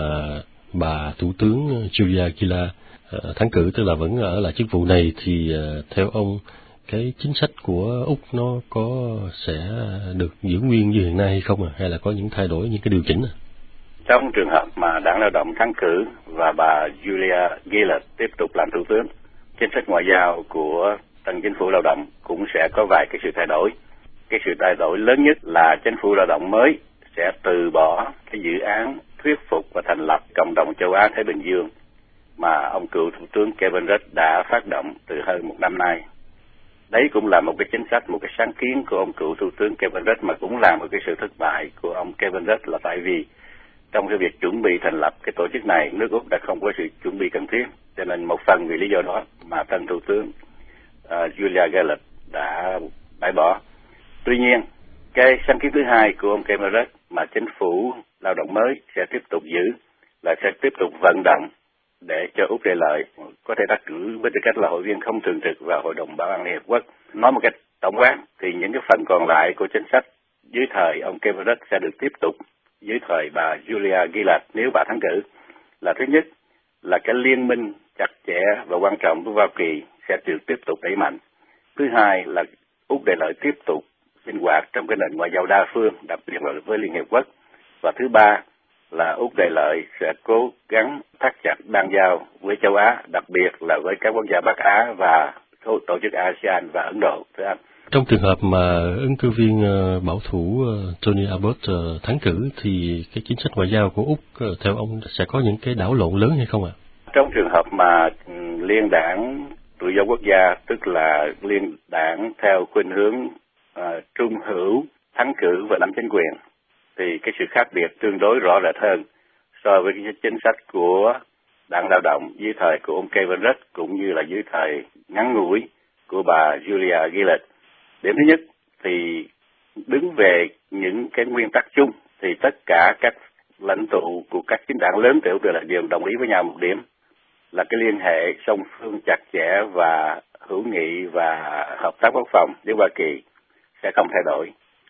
bà thủ tướng Julia Gillard uh, thắng cử, tức là vẫn ở lại chức vụ này, thì uh, theo ông, cái chính sách của Úc nó có sẽ được giữ nguyên như hiện nay hay không, à? Hay là có những thay đổi, những cái điều chỉnh? À? Trong trường hợp mà đảng Lao động thắng cử và bà Julia Gillard tiếp tục làm thủ tướng, chính sách ngoại giao của tân chính phủ Lao động cũng sẽ có vài cái sự thay đổi. Cái sự thay đổi lớn nhất là chính phủ Lao động mới sẽ từ bỏ cái dự án thuyết phục và thành lập cộng đồng châu Á Thái Bình Dương mà ông cựu thủ tướng Kevin Rudd đã phát động từ hơn một năm nay. Đấy cũng là một cái chính sách, một cái sáng kiến của ông cựu thủ tướng Kevin Rudd, mà cũng là một cái sự thất bại của ông Kevin Rudd, là tại vì trong cái việc chuẩn bị thành lập cái tổ chức này, nước Úc đã không có sự chuẩn bị cần thiết, cho nên một phần vì lý do đó mà tân thủ tướng uh, Julia Gillard đã bãi bỏ. Tuy nhiên, cái sáng kiến thứ hai của ông Kevin Rudd mà chính phủ Lao động mới sẽ tiếp tục giữ là sẽ tiếp tục vận động để cho Úc Đại Lợi có thể đắc cử với tư cách là hội viên không thường trực vào Hội đồng Bảo an Liên Hợp Quốc. Nói một cách tổng quát thì những cái phần còn lại của chính sách dưới thời ông Kevin Rudd sẽ được tiếp tục dưới thời bà Julia Gillard nếu bà thắng cử. Là thứ nhất là cái liên minh chặt chẽ và quan trọng của Hoa Kỳ sẽ được tiếp tục đẩy mạnh. Thứ hai là Úc Đại Lợi tiếp tục sinh hoạt trong cái nền ngoại giao đa phương, đặc biệt là với Liên Hiệp Quốc. Và thứ ba là Úc Đại Lợi sẽ cố gắng thắt chặt bang giao với châu Á, đặc biệt là với các quốc gia Bắc Á và tổ chức a sê an và Ấn Độ. Thưa anh. Trong trường hợp mà ứng cử viên uh, bảo thủ uh, Tony Abbott uh, thắng cử thì cái chính sách ngoại giao của Úc uh, theo ông sẽ có những cái đảo lộn lớn hay không ạ? À? Trong trường hợp mà um, liên đảng Tự do quốc gia, tức là liên đảng theo khuynh hướng uh, trung hữu thắng cử và nắm chính quyền, thì cái sự khác biệt tương đối rõ rệt hơn so với cái chính sách của đảng Lao động dưới thời của ông Kevin Rudd cũng như là dưới thời ngắn ngủi của bà Julia Gillard. Điểm thứ nhất thì đứng về những cái nguyên tắc chung thì tất cả các lãnh tụ của các chính đảng lớn tiểu đều là đều đồng ý với nhau một điểm là cái liên hệ song phương chặt chẽ và hữu nghị và hợp tác quốc phòng với Hoa Kỳ sẽ không thay đổi.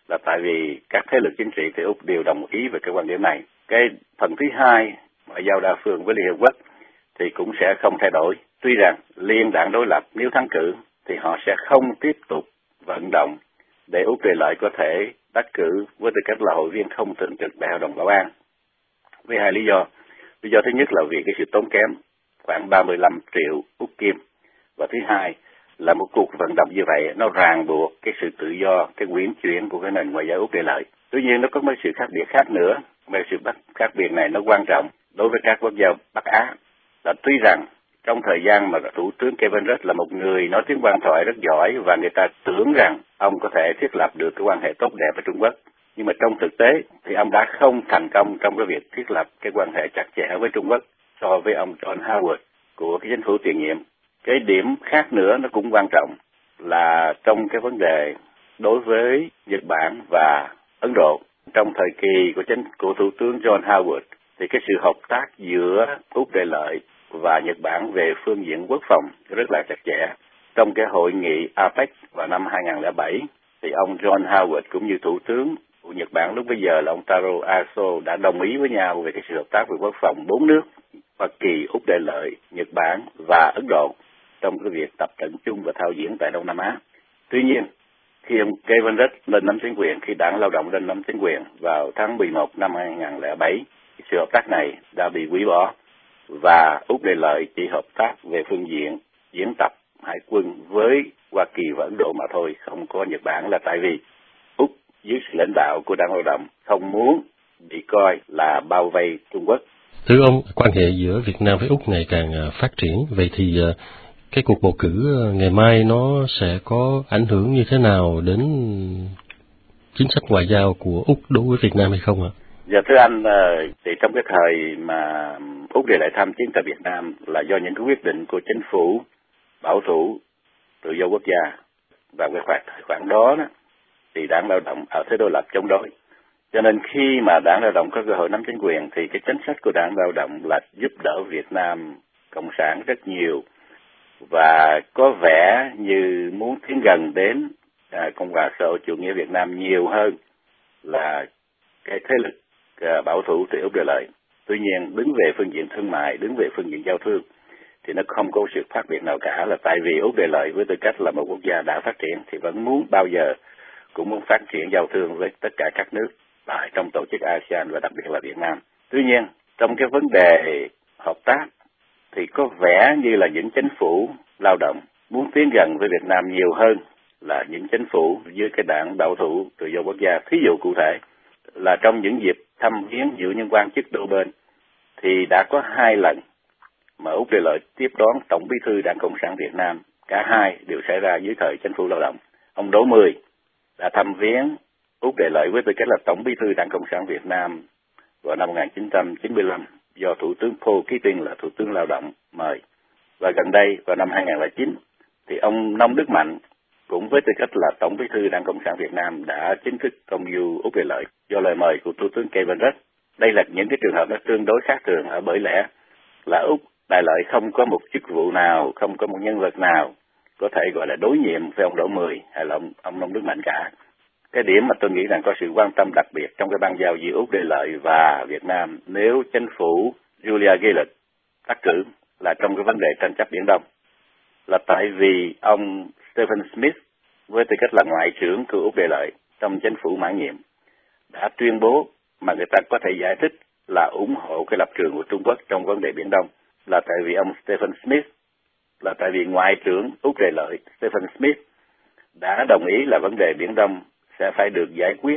là tại vì các thế lực chính trị tại Úc đều đồng ý về cái quan điểm này. Cái phần thứ hai, ngoại giao đa phương với Liên Hợp Quốc thì cũng sẽ không thay đổi. Tuy rằng liên đảng đối lập nếu thắng cử thì họ sẽ không tiếp tục vận động để Úc Lê Lợi có thể đắc cử với tư cách là hội viên không thường trực Đại hội đồng Bảo an. Với hai lý do. Lý do thứ nhất là vì cái sự tốn kém khoảng ba mươi lăm triệu Úc Kim. Và thứ hai là một cuộc vận động như vậy nó ràng buộc cái sự tự do, cái quyển chuyển của cái nền ngoại giao Úc Lê Lợi. Tuy nhiên nó có mấy sự khác biệt khác nữa. Mấy sự khác biệt này nó quan trọng đối với các quốc gia Bắc Á. Là tuy rằng trong thời gian mà Thủ tướng Kevin Rudd là một người nói tiếng quan thoại rất giỏi và người ta tưởng rằng ông có thể thiết lập được cái quan hệ tốt đẹp với Trung Quốc. Nhưng mà trong thực tế thì ông đã không thành công trong cái việc thiết lập cái quan hệ chặt chẽ với Trung Quốc so với ông John Howard của cái chính phủ tiền nhiệm. Cái điểm khác nữa nó cũng quan trọng là trong cái vấn đề đối với Nhật Bản và Ấn Độ. Trong thời kỳ của chính của Thủ tướng John Howard thì cái sự hợp tác giữa Úc Lê Lợi và Nhật Bản về phương diện quốc phòng rất là chặt chẽ. Trong cái hội nghị a pếch vào năm hai không không bảy thì ông John Howard cũng như Thủ tướng của Nhật Bản lúc bấy giờ là ông Taro Aso đã đồng ý với nhau về cái sự hợp tác về quốc phòng bốn nước Hoa Kỳ, Úc Lê Lợi, Nhật Bản và Ấn Độ trong cái việc tập trận chung và thao diễn tại Đông Nam Á. Tuy nhiên, khi ông Kevin Rudd lên nắm chính quyền, khi Đảng Lao động lên nắm chính quyền vào tháng mười một năm hai không không bảy, sự hợp tác này đã bị hủy bỏ và Úc Lê Lợi chỉ hợp tác về phương diện diễn tập hải quân với Hoa Kỳ và Ấn Độ mà thôi, không có Nhật Bản, là tại vì Úc dưới sự lãnh đạo của Đảng Lao động không muốn bị coi là bao vây Trung Quốc. Thưa ông, quan hệ giữa Việt Nam với Úc ngày càng phát triển, vậy thì cái cuộc bầu cử ngày mai nó sẽ có ảnh hưởng như thế nào đến chính sách ngoại giao của Úc đối với Việt Nam hay không ạ? Dạ thưa anh, thì trong cái thời mà Úc Lê Lợi tham chiến tại Việt Nam là do những cái quyết định của chính phủ bảo thủ tự do quốc gia, và cái khoảng thời khoảng đó, đó thì Đảng Lao động ở thế đối lập chống đối. Cho nên khi mà Đảng Lao động có cơ hội nắm chính quyền thì cái chính sách của Đảng Lao động là giúp đỡ Việt Nam Cộng sản rất nhiều và có vẻ như muốn tiến gần đến à, Cộng hòa xã hội chủ nghĩa Việt Nam nhiều hơn là cái thế lực à, bảo thủ từ Úc Lê Lợi. Tuy nhiên đứng về phương diện thương mại, đứng về phương diện giao thương thì nó không có sự khác biệt nào cả, là tại vì Úc Lê Lợi với tư cách là một quốc gia đã phát triển thì vẫn muốn bao giờ cũng muốn phát triển giao thương với tất cả các nước tại trong tổ chức a sê an và đặc biệt là Việt Nam. Tuy nhiên trong cái vấn đề hợp tác thì có vẻ như là những chính phủ lao động muốn tiến gần với Việt Nam nhiều hơn là những chính phủ dưới cái đảng bảo thủ tự do quốc gia. Thí dụ cụ thể là trong những dịp thăm viếng giữa những quan chức đôi bên thì đã có hai lần mà Úc Lê Lợi tiếp đón Tổng Bí thư Đảng Cộng sản Việt Nam. Cả hai đều xảy ra dưới thời chính phủ lao động. Ông Đỗ Mười đã thăm viếng Úc Lê Lợi với tư cách là Tổng Bí thư Đảng Cộng sản Việt Nam vào năm một nghìn chín trăm chín mươi lăm do Thủ tướng Paul Keating là Thủ tướng Lao động mời. Và gần đây vào năm hai không không chín thì ông Nông Đức Mạnh cũng với tư cách là Tổng Bí thư Đảng Cộng sản Việt Nam đã chính thức công du Úc Lê Lợi do lời mời của Thủ tướng Kevin Rudd. Đây là những cái trường hợp nó tương đối khác thường ở bởi lẽ là Úc Đại Lợi không có một chức vụ nào, không có một nhân vật nào có thể gọi là đối nhiệm với ông Đỗ Mười hay là ông, ông Nông Đức Mạnh cả. Cái điểm mà tôi nghĩ rằng có sự quan tâm đặc biệt trong cái bang giao giữa Úc Lê Lợi và Việt Nam nếu chính phủ Julia Gillard đắc cử là trong cái vấn đề tranh chấp Biển Đông, là tại vì ông Stephen Smith với tư cách là ngoại trưởng của Úc Lê Lợi trong chính phủ mãn nhiệm đã tuyên bố mà người ta có thể giải thích là ủng hộ cái lập trường của Trung Quốc trong vấn đề Biển Đông, là tại vì ông Stephen Smith, là tại vì ngoại trưởng Úc Lê Lợi Stephen Smith đã đồng ý là vấn đề Biển Đông sẽ phải được giải quyết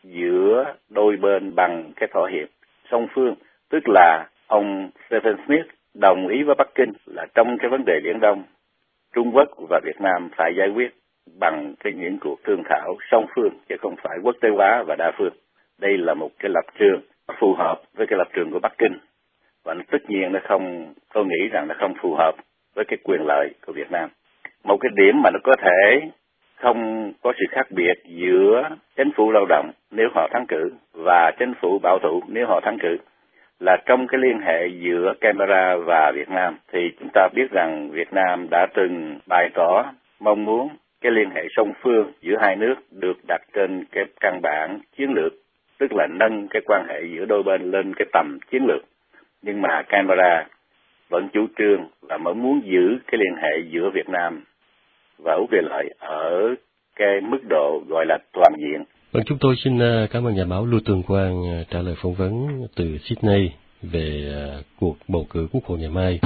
giữa đôi bên bằng cái thỏa hiệp song phương, tức là ông Stephen Smith đồng ý với Bắc Kinh là trong cái vấn đề Biển Đông, Trung Quốc và Việt Nam phải giải quyết bằng cái những cuộc thương thảo song phương chứ không phải quốc tế hóa và đa phương. Đây là một cái lập trường phù hợp với cái lập trường của Bắc Kinh và tất nhiên nó không, tôi nghĩ rằng nó không phù hợp với cái quyền lợi của Việt Nam. Một cái điểm mà nó có thể không có sự khác biệt giữa chính phủ lao động nếu họ thắng cử và chính phủ bảo thủ nếu họ thắng cử là trong cái liên hệ giữa Canberra và Việt Nam thì chúng ta biết rằng Việt Nam đã từng bày tỏ mong muốn cái liên hệ song phương giữa hai nước được đặt trên cái căn bản chiến lược, tức là nâng cái quan hệ giữa đôi bên lên cái tầm chiến lược. Nhưng mà Canberra vẫn chủ trương và vẫn muốn giữ cái liên hệ giữa Việt Nam và Úc Lê Lợi ở cái mức độ gọi là toàn diện. Vâng, chúng tôi xin cảm ơn nhà báo Lưu Tường Quang trả lời phỏng vấn từ Sydney về cuộc bầu cử Quốc hội ngày mai.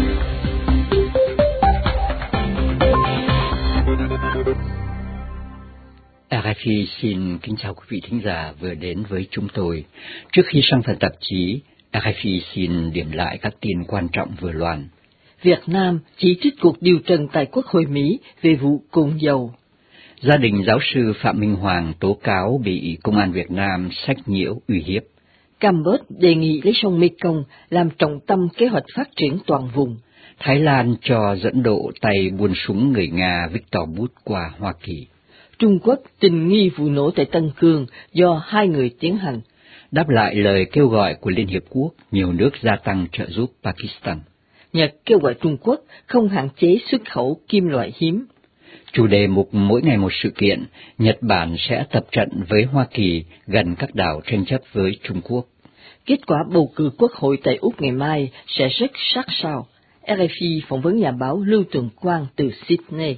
rờ ép i xin kính chào quý vị thính giả vừa đến với chúng tôi. Trước khi sang phần tạp chí, rờ ép i xin điểm lại các tin quan trọng vừa loan. Việt Nam chỉ trích cuộc điều trần tại Quốc hội Mỹ về vụ cồn dầu. Gia đình giáo sư Phạm Minh Hoàng tố cáo bị công an Việt Nam sách nhiễu uy hiếp. Campuchia đề nghị lấy sông Mekong làm trọng tâm kế hoạch phát triển toàn vùng. Thái Lan cho dẫn độ tay buôn súng người Nga Victor Bout qua Hoa Kỳ. Trung Quốc tình nghi vụ nổ tại Tân Cương do hai người tiến hành. Đáp lại lời kêu gọi của Liên Hiệp Quốc, nhiều nước gia tăng trợ giúp Pakistan. Nhật kêu gọi Trung Quốc không hạn chế xuất khẩu kim loại hiếm. Chủ đề mục mỗi ngày một sự kiện, Nhật Bản sẽ tập trận với Hoa Kỳ gần các đảo tranh chấp với Trung Quốc. Kết quả bầu cử Quốc hội tại Úc ngày mai sẽ rất sát sao. rờ ép i phỏng vấn nhà báo Lưu Tường Quang từ Sydney.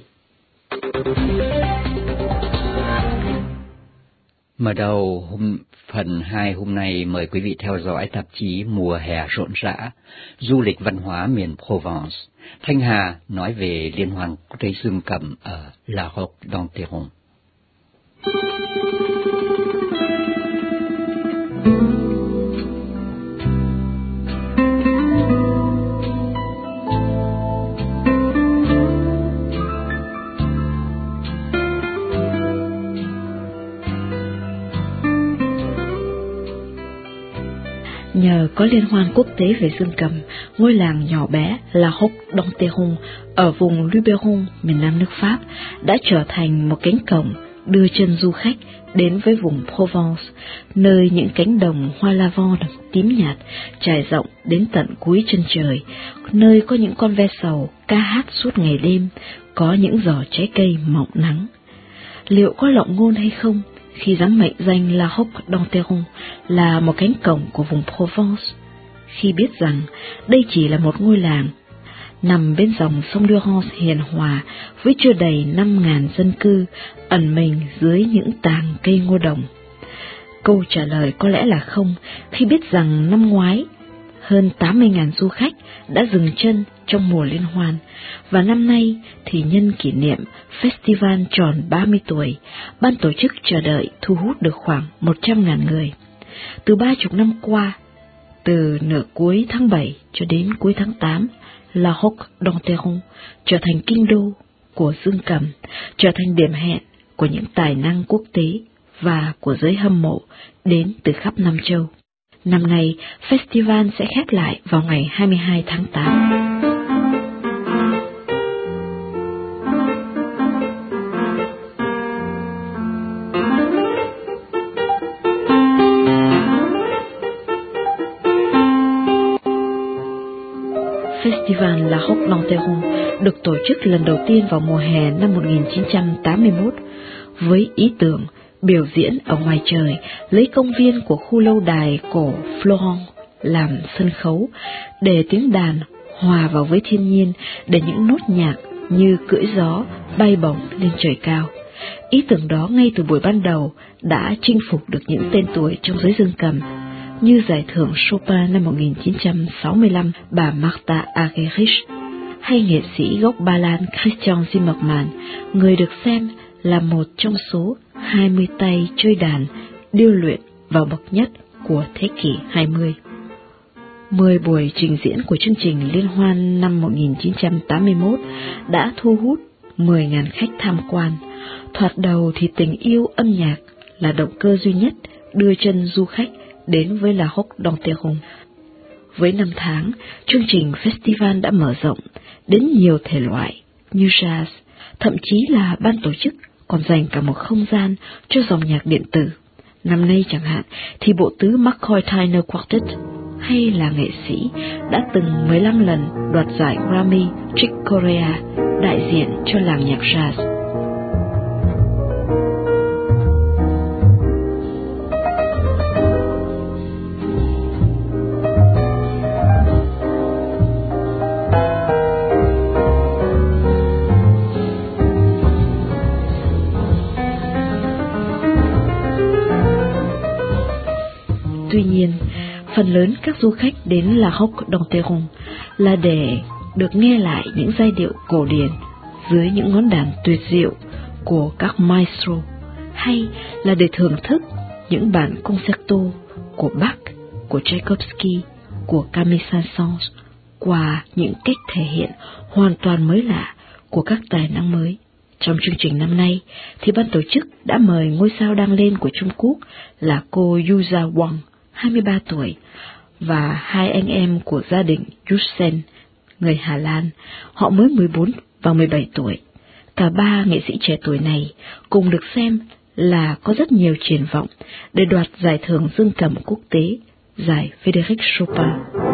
Mở đầu hôm, phần hai hôm nay mời quý vị theo dõi tạp chí Mùa hè rộn rã, du lịch văn hóa miền Provence. Thanh Hà nói về liên hoan quốc tế dương cầm ở La Roque-d'Anteron. Nhờ có liên hoan quốc tế về dương cầm, ngôi làng nhỏ bé La Roque-d'Anteron ở vùng Luberon, miền nam nước Pháp, đã trở thành một cánh cổng đưa chân du khách đến với vùng Provence, nơi những cánh đồng hoa lavande tím nhạt trải rộng đến tận cuối chân trời, nơi có những con ve sầu ca hát suốt ngày đêm, có những giỏ trái cây mọng nắng. Liệu có lộng ngôn hay không khi dám mệnh danh La Roque-d'Anteron là một cánh cổng của vùng Provence, khi biết rằng đây chỉ là một ngôi làng nằm bên dòng sông Durance hiền hòa với chưa đầy năm ngàn dân cư ẩn mình dưới những tàng cây ngô đồng? Câu trả lời có lẽ là không, khi biết rằng năm ngoái hơn tám mươi nghìn du khách đã dừng chân trong mùa liên hoan, và năm nay thì nhân kỷ niệm festival tròn ba mươi tuổi, ban tổ chức chờ đợi thu hút được khoảng một trăm nghìn người. Từ ba chục năm qua, từ nửa cuối tháng bảy cho đến cuối tháng tám, La Roque-d'Anteron trở thành kinh đô của dương cầm, trở thành điểm hẹn của những tài năng quốc tế và của giới hâm mộ đến từ khắp Nam Châu. Năm nay, festival sẽ khép lại vào ngày hai mươi hai tháng tám. Festival La Roque-d'Anteron được tổ chức lần đầu tiên vào mùa hè năm một nghìn chín trăm tám mươi mốt với ý tưởng biểu diễn ở ngoài trời, lấy công viên của khu lâu đài cổ Florent làm sân khấu, để tiếng đàn hòa vào với thiên nhiên, để những nốt nhạc như cưỡi gió bay bổng lên trời cao. Ý tưởng đó ngay từ buổi ban đầu đã chinh phục được những tên tuổi trong giới dương cầm, như giải thưởng Chopin năm một nghìn chín trăm sáu mươi lăm bà Martha Argerich, hay nghệ sĩ gốc Ba Lan Christian Zimmermann, người được xem là một trong số hai mươi tay chơi đàn điêu luyện vào bậc nhất của thế kỷ hai mươi. Mười buổi trình diễn của chương trình liên hoan năm một nghìn chín trăm tám mươi mốt đã thu hút mười nghìn khách tham quan. Thoạt đầu thì tình yêu âm nhạc là động cơ duy nhất đưa chân du khách đến với La Roque-d'Anteron. Với năm tháng, chương trình festival đã mở rộng đến nhiều thể loại như jazz, thậm chí là ban tổ chức còn dành cả một không gian cho dòng nhạc điện tử. Năm nay chẳng hạn thì bộ tứ McCoy Tyner Quartet, hay là nghệ sĩ đã từng mười lăm lần đoạt giải Grammy Chick Corea đại diện cho làng nhạc jazz. Tuy nhiên, phần lớn các du khách đến La Roque-Dantérong là để được nghe lại những giai điệu cổ điển dưới những ngón đàn tuyệt diệu của các maestro, hay là để thưởng thức những bản concerto của Bach, của Tchaikovsky, của Camille Saint-Saëns qua những cách thể hiện hoàn toàn mới lạ của các tài năng mới. Trong chương trình năm nay thì ban tổ chức đã mời ngôi sao đang lên của Trung Quốc là cô Yuja Wang, hai mươi ba tuổi, và hai anh em của gia đình Yusen, người Hà Lan, họ mới mười bốn và mười bảy tuổi. Cả ba nghệ sĩ trẻ tuổi này cùng được xem là có rất nhiều triển vọng để đoạt giải thưởng dương cầm quốc tế, giải Frédéric Chopin.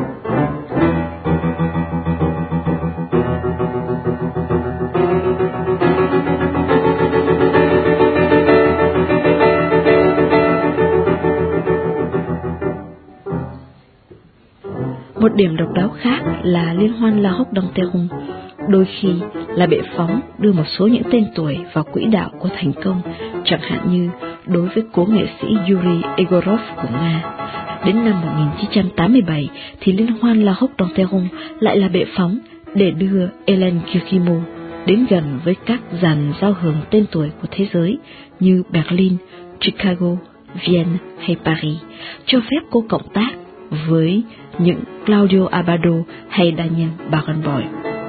Một điểm độc đáo khác là liên hoan La Roque-Dantérong đôi khi là bệ phóng đưa một số những tên tuổi vào quỹ đạo của thành công, chẳng hạn như đối với cố nghệ sĩ Yuri Egorov của Nga. Đến năm một nghìn chín trăm tám mươi bảy thì liên hoan La Roque-Dantérong lại là bệ phóng để đưa Hélène Guillemot đến gần với các dàn giao hưởng tên tuổi của thế giới như Berlin, Chicago, Vienne hay Paris, cho phép cô cộng tác với những Claudio Abbado hay Daniel Barenboim.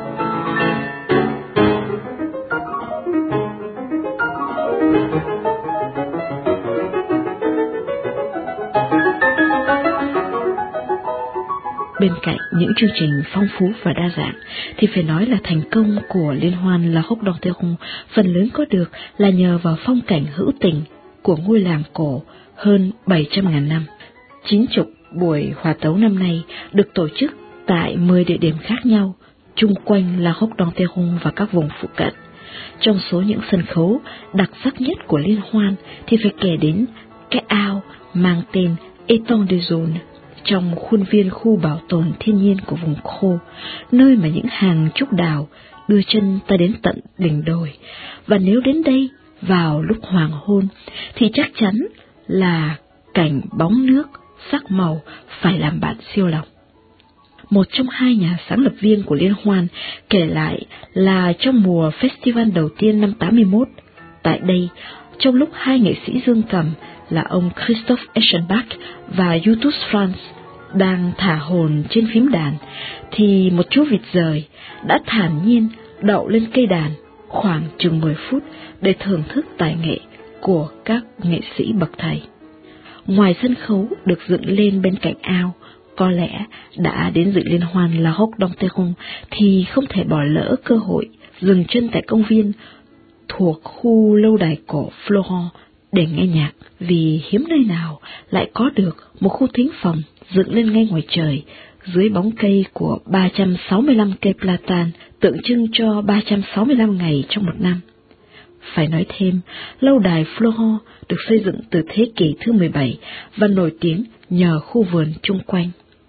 Bên cạnh những chương trình phong phú và đa dạng thì phải nói là thành công của liên hoan La Roque-Dantérong phần lớn có được là nhờ vào phong cảnh hữu tình của ngôi làng cổ hơn bảy trăm ngàn năm. Chín chục buổi hòa tấu năm nay được tổ chức tại mười địa điểm khác nhau chung quanh La Roque-Dantérong và các vùng phụ cận. Trong số những sân khấu đặc sắc nhất của liên hoan thì phải kể đến cái ao mang tên Étang des Aunes trong khuôn viên khu bảo tồn thiên nhiên của vùng khô, nơi mà những hàng trúc đào đưa chân ta đến tận đỉnh đồi. Và nếu đến đây vào lúc hoàng hôn thì chắc chắn là cảnh bóng nước sắc màu phải làm bạn siêu lòng. Một trong hai nhà sáng lập viên của liên hoan kể lại là trong mùa festival đầu tiên năm tám mươi mốt, tại đây, trong lúc hai nghệ sĩ dương cầm là ông Christoph Eschenbach và Justus Franz đang thả hồn trên phím đàn, thì một chú vịt rời đã thản nhiên đậu lên cây đàn khoảng chừng mười phút để thưởng thức tài nghệ của các nghệ sĩ bậc thầy. Ngoài sân khấu được dựng lên bên cạnh ao, có lẽ đã đến dự liên hoan La Roque-Dantérong thì không thể bỏ lỡ cơ hội dừng chân tại công viên thuộc khu lâu đài cổ Florent để nghe nhạc, vì hiếm nơi nào lại có được một khu thính phòng dựng lên ngay ngoài trời dưới bóng cây của ba trăm sáu mươi lăm cây platan, tượng trưng cho ba trăm sáu mươi lăm ngày trong một năm. Phải nói thêm, lâu đài Florent được xây dựng từ thế kỷ thứ mười bảy và nổi tiếng nhờ khu vườn chung quanh.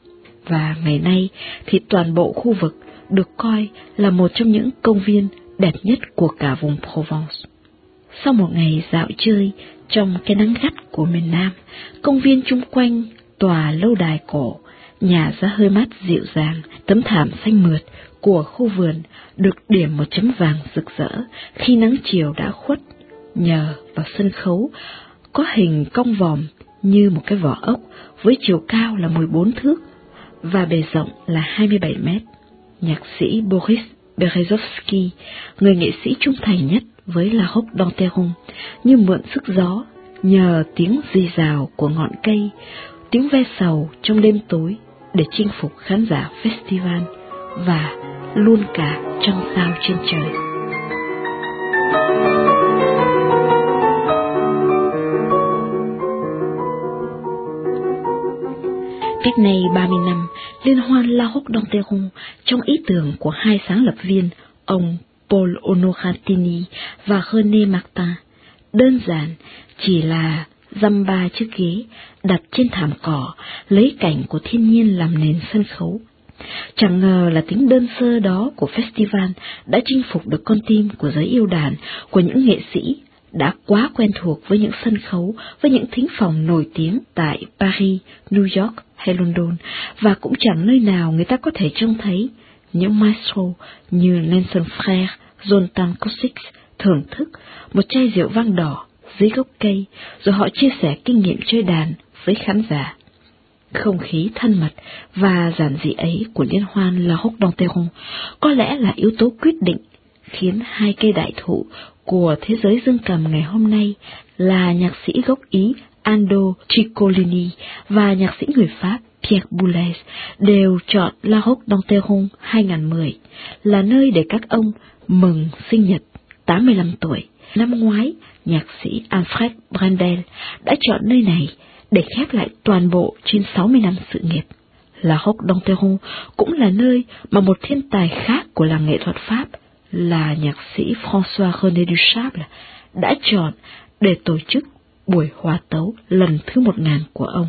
Và ngày nay thì toàn bộ khu vực được coi là một trong những công viên đẹp nhất của cả vùng Provence. Sau một ngày dạo chơi trong cái nắng gắt của miền Nam, công viên chung quanh tòa lâu đài cổ, nhà ra hơi mát dịu dàng, tấm thảm xanh mượt của khu vườn được điểm một chấm vàng rực rỡ khi nắng chiều đã khuất, nhờ vào sân khấu có hình cong vòm như một cái vỏ ốc với chiều cao là mười bốn thước và bề rộng là hai mươi bảy mét. Nhạc sĩ Boris Berezovsky, người nghệ sĩ trung thành nhất với La Roque-Dantérong, như mượn sức gió nhờ tiếng rì rào của ngọn cây, tiếng ve sầu trong đêm tối để chinh phục khán giả festival và luôn cả trăng sao trên trời. Cách này ba mươi năm, liên hoan La Roque-Dantérong trong ý tưởng của hai sáng lập viên, ông Paul Honoratini và René Martin, đơn giản chỉ là dăm ba chiếc ghế đặt trên thảm cỏ, lấy cảnh của thiên nhiên làm nền sân khấu. Chẳng ngờ là tính đơn sơ đó của festival đã chinh phục được con tim của giới yêu đàn, của những nghệ sĩ đã quá quen thuộc với những sân khấu, với những thính phòng nổi tiếng tại Paris, New York hay London, và cũng chẳng nơi nào người ta có thể trông thấy những maestro như Nelson Frère, Zoltan Kosik thưởng thức một chai rượu vang đỏ dưới gốc cây, rồi họ chia sẻ kinh nghiệm chơi đàn với khán giả. Không khí thân mật và giản dị ấy của liên hoan La Roque d'Enterron có lẽ là yếu tố quyết định khiến hai cây đại thụ của thế giới dương cầm ngày hôm nay là nhạc sĩ gốc Ý Aldo Ciccolini và nhạc sĩ người Pháp Pierre Boulez đều chọn La Roque d'Enterron hai không một không là nơi để các ông mừng sinh nhật tám mươi lăm tuổi. Năm ngoái, nhạc sĩ Alfred Brendel đã chọn nơi này để khép lại toàn bộ trên sáu mươi năm sự nghiệp. La Roque d'Enterron cũng là nơi mà một thiên tài khác của làng nghệ thuật Pháp là nhạc sĩ François-René Duchable đã chọn để tổ chức buổi hòa tấu lần thứ một ngàn của ông.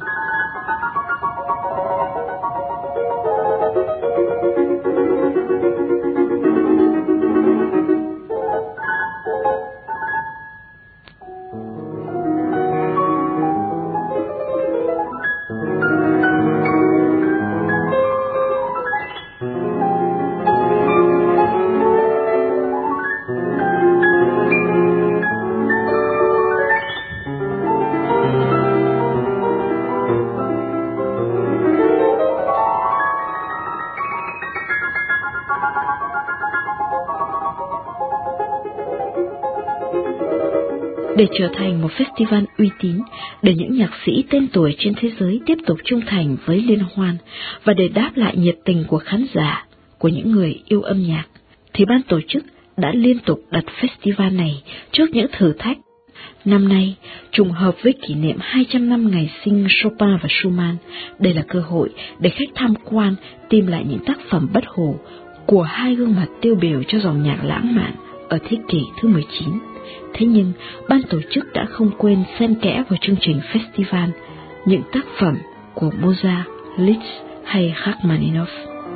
Để trở thành một festival uy tín, để những nhạc sĩ tên tuổi trên thế giới tiếp tục trung thành với liên hoan và để đáp lại nhiệt tình của khán giả, của những người yêu âm nhạc, thì ban tổ chức đã liên tục đặt festival này trước những thử thách. Năm nay, trùng hợp với kỷ niệm hai trăm năm ngày sinh Chopin và Schumann, đây là cơ hội để khách tham quan tìm lại những tác phẩm bất hủ của hai gương mặt tiêu biểu cho dòng nhạc lãng mạn ở thế kỷ thứ mười chín. Thế nhưng, ban tổ chức đã không quên xen kẽ vào chương trình festival những tác phẩm của Mozart, Liszt hay Rachmaninoff.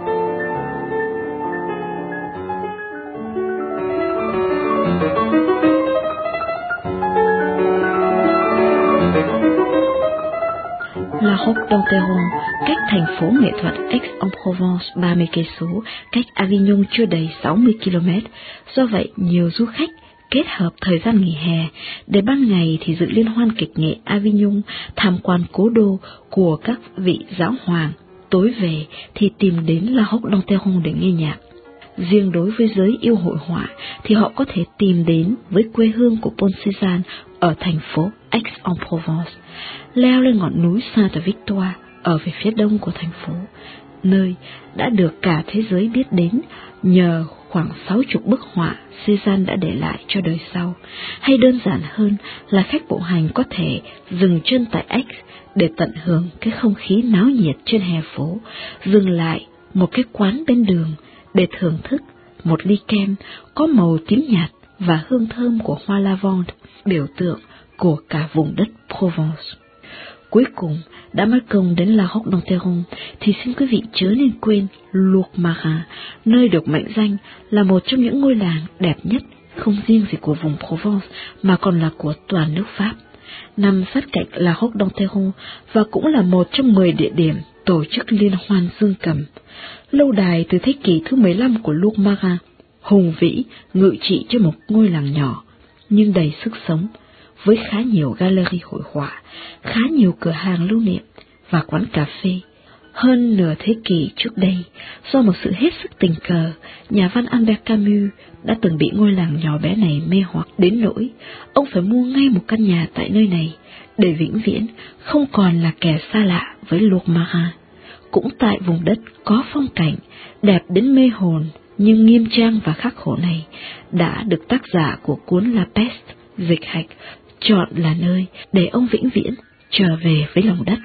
La Roque d'Enterron, cách thành phố nghệ thuật Aix-en-Provence ba mươi cây số, cách Avignon chưa đầy sáu mươi ki lô mét. Do vậy, nhiều du khách kết hợp thời gian nghỉ hè để ban ngày thì dự liên hoan kịch nghệ Avignon, tham quan cố đô của các vị giáo hoàng, tối về thì tìm đến La Roque d'Enterron để nghe nhạc. Riêng đối với giới yêu hội họa thì họ có thể tìm đến với quê hương của Paul Cézanne ở thành phố Aix-en-Provence, leo lên ngọn núi Sainte Victoire ở về phía đông của thành phố, nơi đã được cả thế giới biết đến nhờ khoảng sáu chục bức họa Cézanne đã để lại cho đời sau. Hay đơn giản hơn là khách bộ hành có thể dừng chân tại Aix để tận hưởng cái không khí náo nhiệt trên hè phố, dừng lại một cái quán bên đường để thưởng thức một ly kem có màu tím nhạt và hương thơm của hoa lavande, biểu tượng của cả vùng đất Provence. Cuối cùng, đã mất công đến La Roque d'Enterron thì xin quý vị chớ nên quên Lourmarin, nơi được mệnh danh là một trong những ngôi làng đẹp nhất không riêng gì của vùng Provence mà còn là của toàn nước Pháp. Nằm sát cạnh La Roque d'Enterron và cũng là một trong mười địa điểm tổ chức liên hoan dương cầm. Lâu đài từ thế kỷ thứ mười lăm của Lourmarin, hùng vĩ ngự trị cho một ngôi làng nhỏ nhưng đầy sức sống, với khá nhiều gallery hội họa, khá nhiều cửa hàng lưu niệm và quán cà phê. Hơn nửa thế kỷ trước đây, do một sự hết sức tình cờ, nhà văn Albert Camus đã từng bị ngôi làng nhỏ bé này mê hoặc đến nỗi ông phải mua ngay một căn nhà tại nơi này để vĩnh viễn không còn là kẻ xa lạ với Lourmarin. Cũng tại vùng đất có phong cảnh đẹp đến mê hồn nhưng nghiêm trang và khắc khổ này, đã được tác giả của cuốn La Peste, Dịch Hạch, chọn là nơi để ông vĩnh viễn trở về với lòng đất.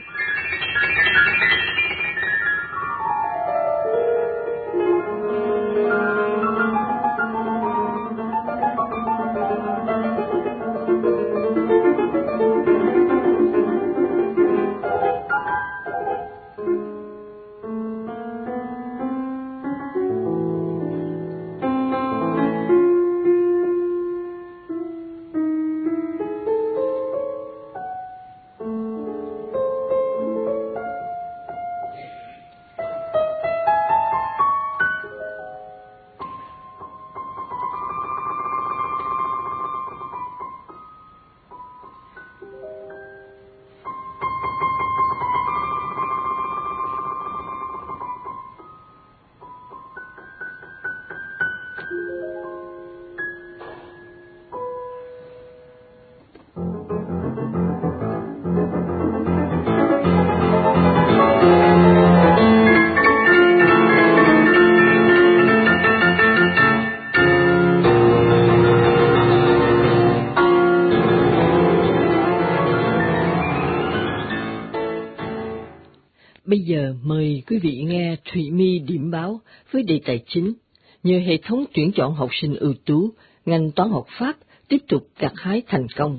giờ mời quý vị nghe Thụy My điểm báo với đề tài chính: nhờ hệ thống tuyển chọn học sinh ưu tú, ngành toán học Pháp tiếp tục gặt hái thành công.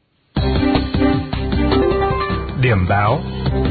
Điểm báo.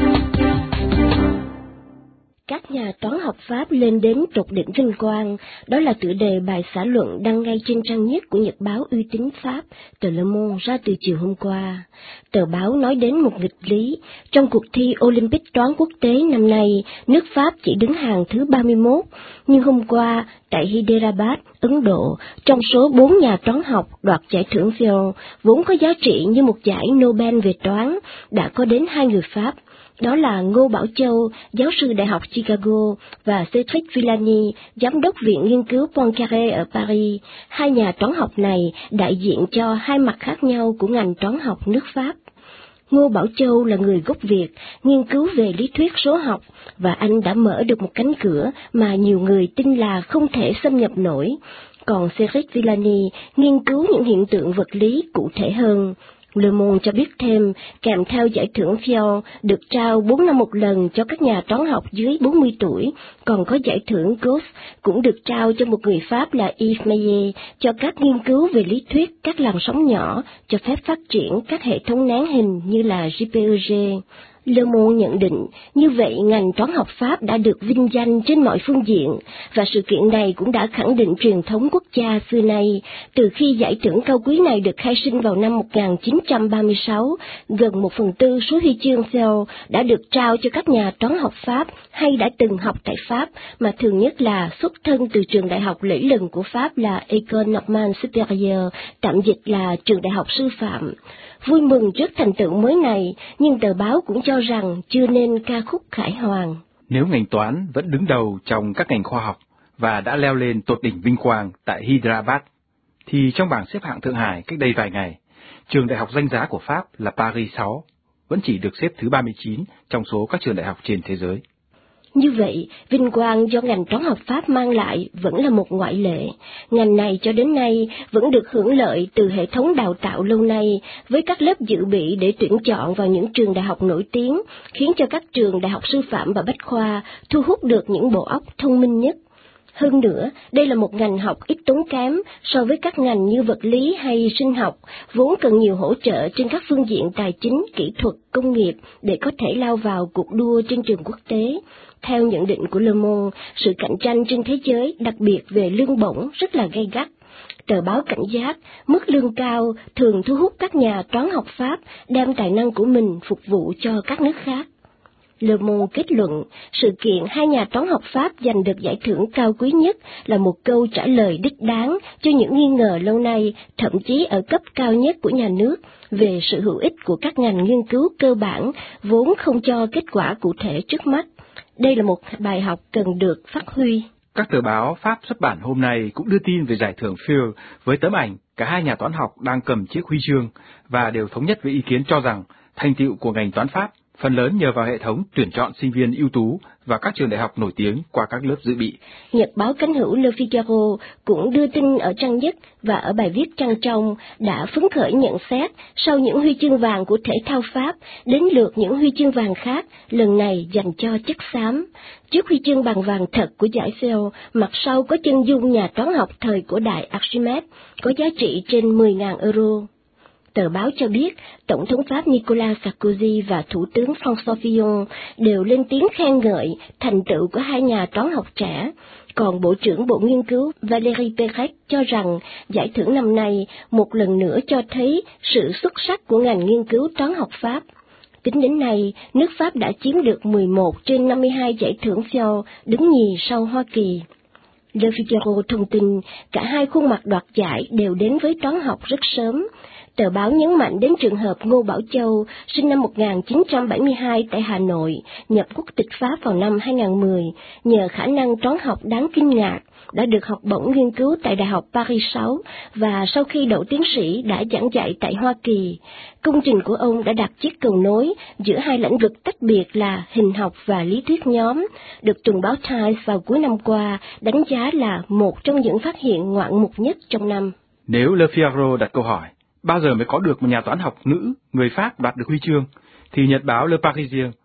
Các nhà toán học Pháp lên đến tột đỉnh vinh quang, đó là tựa đề bài xã luận đăng ngay trên trang nhất của nhật báo uy tín Pháp, tờ Le Monde, ra từ chiều hôm qua. Tờ báo nói đến một nghịch lý: trong cuộc thi Olympic toán quốc tế năm nay, nước Pháp chỉ đứng hàng thứ ba mươi mốt, nhưng hôm qua, tại Hyderabad, Ấn Độ, trong số bốn nhà toán học đoạt giải thưởng Fields, vốn có giá trị như một giải Nobel về toán, đã có đến hai người Pháp. Đó là Ngô Bảo Châu, giáo sư Đại học Chicago, và Cédric Villani, giám đốc Viện Nghiên cứu Poincaré ở Paris. Hai nhà toán học này đại diện cho hai mặt khác nhau của ngành toán học nước Pháp. Ngô Bảo Châu là người gốc Việt, nghiên cứu về lý thuyết số học, và anh đã mở được một cánh cửa mà nhiều người tin là không thể xâm nhập nổi. Còn Cédric Villani nghiên cứu những hiện tượng vật lý cụ thể hơn. Le Monde cho biết thêm, kèm theo giải thưởng Fields được trao bốn năm một lần cho các nhà toán học dưới bốn mươi tuổi, còn có giải thưởng Gauss cũng được trao cho một người Pháp là Yves Meyer cho các nghiên cứu về lý thuyết các làn sóng nhỏ, cho phép phát triển các hệ thống nén hình như là J P E G. Le Monde nhận định, như vậy ngành toán học Pháp đã được vinh danh trên mọi phương diện, và sự kiện này cũng đã khẳng định truyền thống quốc gia xưa nay. Từ khi giải thưởng cao quý này được khai sinh vào năm một nghìn chín trăm ba mươi sáu, gần một phần tư số huy chương Fields đã được trao cho các nhà toán học Pháp hay đã từng học tại Pháp, mà thường nhất là xuất thân từ trường đại học lẫy lừng của Pháp là École Normale Supérieure, tạm dịch là trường đại học sư phạm. Vui mừng trước thành tựu mới này, nhưng tờ báo cũng cho rằng chưa nên ca khúc khải hoàn. Nếu ngành toán vẫn đứng đầu trong các ngành khoa học và đã leo lên tột đỉnh vinh quang tại Hyderabad, thì trong bảng xếp hạng Thượng Hải cách đây vài ngày, trường đại học danh giá của Pháp là Paris sáu vẫn chỉ được xếp thứ ba mươi chín trong số các trường đại học trên thế giới. Như vậy, vinh quang do ngành toán học Pháp mang lại vẫn là một ngoại lệ. Ngành này cho đến nay vẫn được hưởng lợi từ hệ thống đào tạo lâu nay, với các lớp dự bị để tuyển chọn vào những trường đại học nổi tiếng, khiến cho các trường đại học sư phạm và bách khoa thu hút được những bộ óc thông minh nhất. Hơn nữa, đây là một ngành học ít tốn kém so với các ngành như vật lý hay sinh học, vốn cần nhiều hỗ trợ trên các phương diện tài chính, kỹ thuật, công nghiệp để có thể lao vào cuộc đua trên trường quốc tế. Theo nhận định của Le Monde, sự cạnh tranh trên thế giới, đặc biệt về lương bổng, rất là gay gắt. Tờ báo cảnh giác, mức lương cao thường thu hút các nhà toán học Pháp đem tài năng của mình phục vụ cho các nước khác. Le Monde kết luận, sự kiện hai nhà toán học Pháp giành được giải thưởng cao quý nhất là một câu trả lời đích đáng cho những nghi ngờ lâu nay, thậm chí ở cấp cao nhất của nhà nước, về sự hữu ích của các ngành nghiên cứu cơ bản, vốn không cho kết quả cụ thể trước mắt. Đây là một bài học cần được phát huy. Các tờ báo Pháp xuất bản hôm nay cũng đưa tin về giải thưởng Fields với tấm ảnh cả hai nhà toán học đang cầm chiếc huy chương, và đều thống nhất với ý kiến cho rằng thành tựu của ngành toán Pháp phần lớn nhờ vào hệ thống tuyển chọn sinh viên ưu tú và các trường đại học nổi tiếng qua các lớp dự bị. Nhật báo cánh hữu Le Figaro cũng đưa tin ở trang nhất và ở bài viết trang trong đã phấn khởi nhận xét sau những huy chương vàng của thể thao Pháp, đến lượt những huy chương vàng khác, lần này dành cho chất xám. Chiếc huy chương bằng vàng thật của giải Fields, mặt sau có chân dung nhà toán học thời cổ đại Archimedes, có giá trị trên mười nghìn euro. Tờ báo cho biết, Tổng thống Pháp Nicolas Sarkozy và Thủ tướng François Fillon đều lên tiếng khen ngợi thành tựu của hai nhà toán học trẻ, còn Bộ trưởng Bộ Nghiên cứu Valérie Pécresse cho rằng giải thưởng năm nay một lần nữa cho thấy sự xuất sắc của ngành nghiên cứu toán học Pháp. Tính đến nay, nước Pháp đã chiếm được mười một trên năm mươi hai giải thưởng Fields, đứng nhì sau Hoa Kỳ. Le Figaro thông tin, cả hai khuôn mặt đoạt giải đều đến với toán học rất sớm. Tờ báo nhấn mạnh đến trường hợp Ngô Bảo Châu, sinh năm một nghìn chín trăm bảy mươi hai tại Hà Nội, nhập quốc tịch Pháp vào năm hai nghìn không trăm mười, nhờ khả năng toán học đáng kinh ngạc, đã được học bổng nghiên cứu tại Đại học Paris sáu, và sau khi đậu tiến sĩ đã giảng dạy tại Hoa Kỳ. Công trình của ông đã đặt chiếc cầu nối giữa hai lĩnh vực tách biệt là hình học và lý thuyết nhóm, được tuần báo Times vào cuối năm qua đánh giá là một trong những phát hiện ngoạn mục nhất trong năm. Nếu Le Figaro đặt câu hỏi, bao giờ mới có được một nhà toán học nữ, người Pháp đoạt được huy chương, thì nhật báo Le Parisien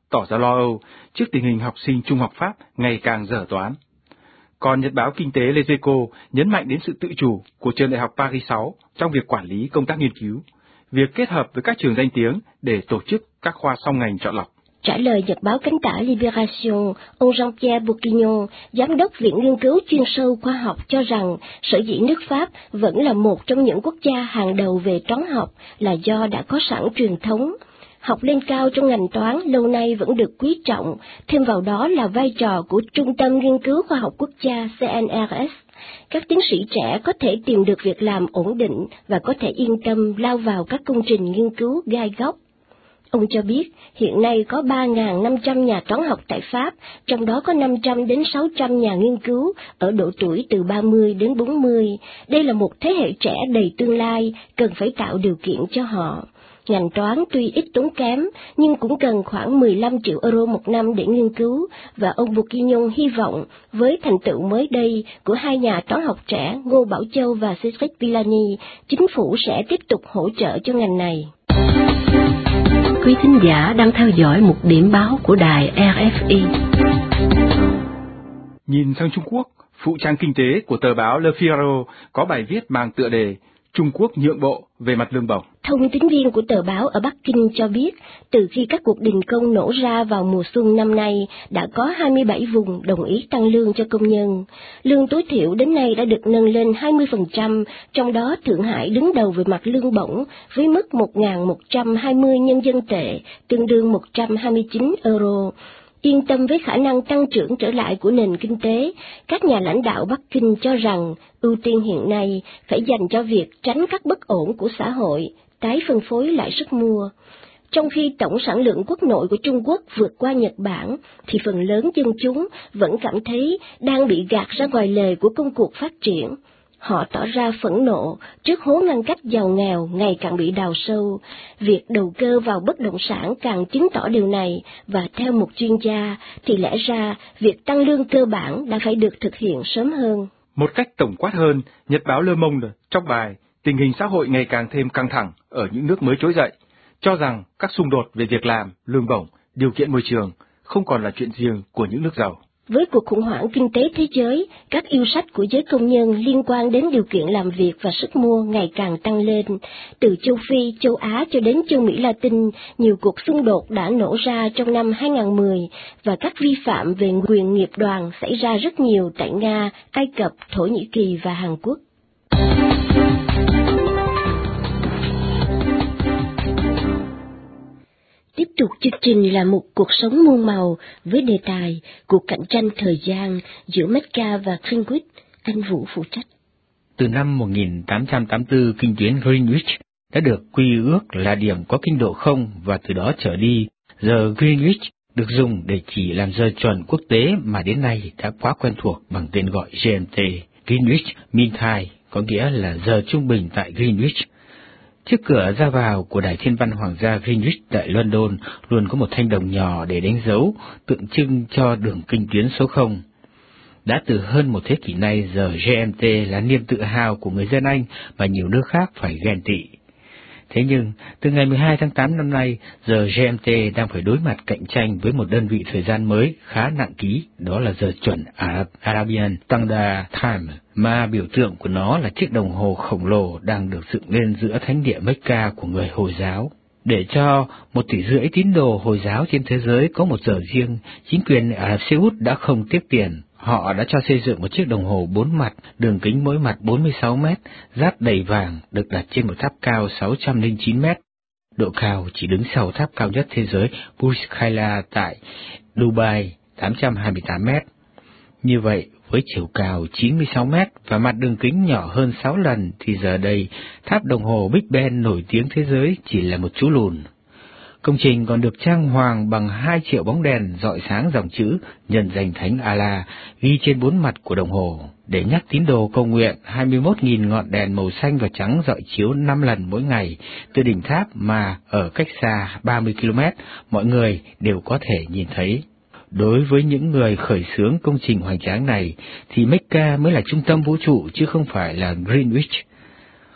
tỏ ra lo âu trước tình hình học sinh trung học Pháp ngày càng dở toán. Còn nhật báo kinh tế Les Echos nhấn mạnh đến sự tự chủ của trường đại học Paris sáu trong việc quản lý công tác nghiên cứu, việc kết hợp với các trường danh tiếng để tổ chức các khoa song ngành chọn lọc. Trả lời nhật báo cánh tả Libération, ông Jean-Pierre Bourguignon, giám đốc Viện Nghiên cứu chuyên sâu khoa học cho rằng sở dĩ nước Pháp vẫn là một trong những quốc gia hàng đầu về toán học là do đã có sẵn truyền thống. Học lên cao trong ngành toán lâu nay vẫn được quý trọng, thêm vào đó là vai trò của Trung tâm Nghiên cứu Khoa học Quốc gia C N R S. Các tiến sĩ trẻ có thể tìm được việc làm ổn định và có thể yên tâm lao vào các công trình nghiên cứu gai góc. Ông cho biết hiện nay có ba nghìn năm trăm nhà toán học tại Pháp, trong đó có năm trăm đến sáu trăm nhà nghiên cứu ở độ tuổi từ ba mươi đến bốn mươi. Đây là một thế hệ trẻ đầy tương lai, cần phải tạo điều kiện cho họ. Ngành toán tuy ít tốn kém, nhưng cũng cần khoảng mười lăm triệu euro một năm để nghiên cứu, và ông Bourguignon hy vọng với thành tựu mới đây của hai nhà toán học trẻ Ngô Bảo Châu và Cédric Villani, chính phủ sẽ tiếp tục hỗ trợ cho ngành này. Quý thính giả đang theo dõi một điểm báo của đài R F I. Nhìn sang Trung Quốc, phụ trang kinh tế của tờ báo Le Figaro có bài viết mang tựa đề Trung Quốc nhượng bộ về mặt lương bổng. Thông tín viên của tờ báo ở Bắc Kinh cho biết, từ khi các cuộc đình công nổ ra vào mùa xuân năm nay, đã có hai mươi bảy vùng đồng ý tăng lương cho công nhân. Lương tối thiểu đến nay đã được nâng lên hai mươi phần trăm, trong đó Thượng Hải đứng đầu về mặt lương bổng với mức một nghìn một trăm hai mươi nhân dân tệ, tương đương một trăm hai mươi chín euro. Yên tâm với khả năng tăng trưởng trở lại của nền kinh tế, các nhà lãnh đạo Bắc Kinh cho rằng ưu tiên hiện nay phải dành cho việc tránh các bất ổn của xã hội, tái phân phối lại sức mua. Trong khi tổng sản lượng quốc nội của Trung Quốc vượt qua Nhật Bản, thì phần lớn dân chúng vẫn cảm thấy đang bị gạt ra ngoài lề của công cuộc phát triển. Họ tỏ ra phẫn nộ trước hố ngăn cách giàu nghèo ngày càng bị đào sâu. Việc đầu cơ vào bất động sản càng chứng tỏ điều này, và theo một chuyên gia thì lẽ ra việc tăng lương cơ bản đã phải được thực hiện sớm hơn. Một cách tổng quát hơn, nhật báo Le Monde trong bài Tình hình xã hội ngày càng thêm căng thẳng ở những nước mới trỗi dậy, cho rằng các xung đột về việc làm, lương bổng, điều kiện môi trường không còn là chuyện riêng của những nước giàu. Với cuộc khủng hoảng kinh tế thế giới, các yêu sách của giới công nhân liên quan đến điều kiện làm việc và sức mua ngày càng tăng lên. Từ châu Phi, châu Á cho đến châu Mỹ Latin, nhiều cuộc xung đột đã nổ ra trong năm hai nghìn không trăm mười, và các vi phạm về quyền nghiệp đoàn xảy ra rất nhiều tại Nga, Ai Cập, Thổ Nhĩ Kỳ và Hàn Quốc. Tiếp tục chương trình là một cuộc sống muôn màu với đề tài cuộc cạnh tranh thời gian giữa Mecca và Greenwich. Anh Vũ phụ trách. Từ năm một nghìn tám trăm tám mươi tư, kinh tuyến Greenwich đã được quy ước là điểm có kinh độ không, và từ đó trở đi, giờ Greenwich được dùng để chỉ làm giờ chuẩn quốc tế mà đến nay đã quá quen thuộc bằng tên gọi G M T, Greenwich Mean Time, có nghĩa là giờ trung bình tại Greenwich. Trước cửa ra vào của Đài Thiên văn Hoàng gia Greenwich tại London luôn có một thanh đồng nhỏ để đánh dấu, tượng trưng cho đường kinh tuyến số không. Đã từ hơn một thế kỷ nay, giờ G M T là niềm tự hào của người dân Anh và nhiều nước khác phải ghen tị. Thế nhưng, từ ngày mười hai tháng tám năm nay, giờ G M T đang phải đối mặt cạnh tranh với một đơn vị thời gian mới khá nặng ký, đó là giờ chuẩn Arab, Arabian Standard Time, mà biểu tượng của nó là chiếc đồng hồ khổng lồ đang được dựng lên giữa thánh địa Mecca của người Hồi giáo. Để cho một tỷ rưỡi tín đồ Hồi giáo trên thế giới có một giờ riêng, chính quyền Ả Rập Xê Út đã không tiếc tiền. Họ đã cho xây dựng một chiếc đồng hồ bốn mặt, đường kính mỗi mặt bốn mươi sáu mét, dát đầy vàng, được đặt trên một tháp cao sáu trăm lẻ chín mét. Độ cao chỉ đứng sau tháp cao nhất thế giới Burj Khalifa tại Dubai, tám trăm hai mươi tám mét. Như vậy, với chiều cao chín mươi sáu mét và mặt đường kính nhỏ hơn sáu lần, thì giờ đây, tháp đồng hồ Big Ben nổi tiếng thế giới chỉ là một chú lùn. Công trình còn được trang hoàng bằng hai triệu bóng đèn rọi sáng dòng chữ nhân danh Thánh Allah ghi trên bốn mặt của đồng hồ, để nhắc tín đồ cầu nguyện. Hai mươi mốt nghìn ngọn đèn màu xanh và trắng rọi chiếu năm lần mỗi ngày từ đỉnh tháp mà ở cách xa ba mươi ki lô mét, mọi người đều có thể nhìn thấy. Đối với những người khởi xướng công trình hoành tráng này, thì Mecca mới là trung tâm vũ trụ chứ không phải là Greenwich.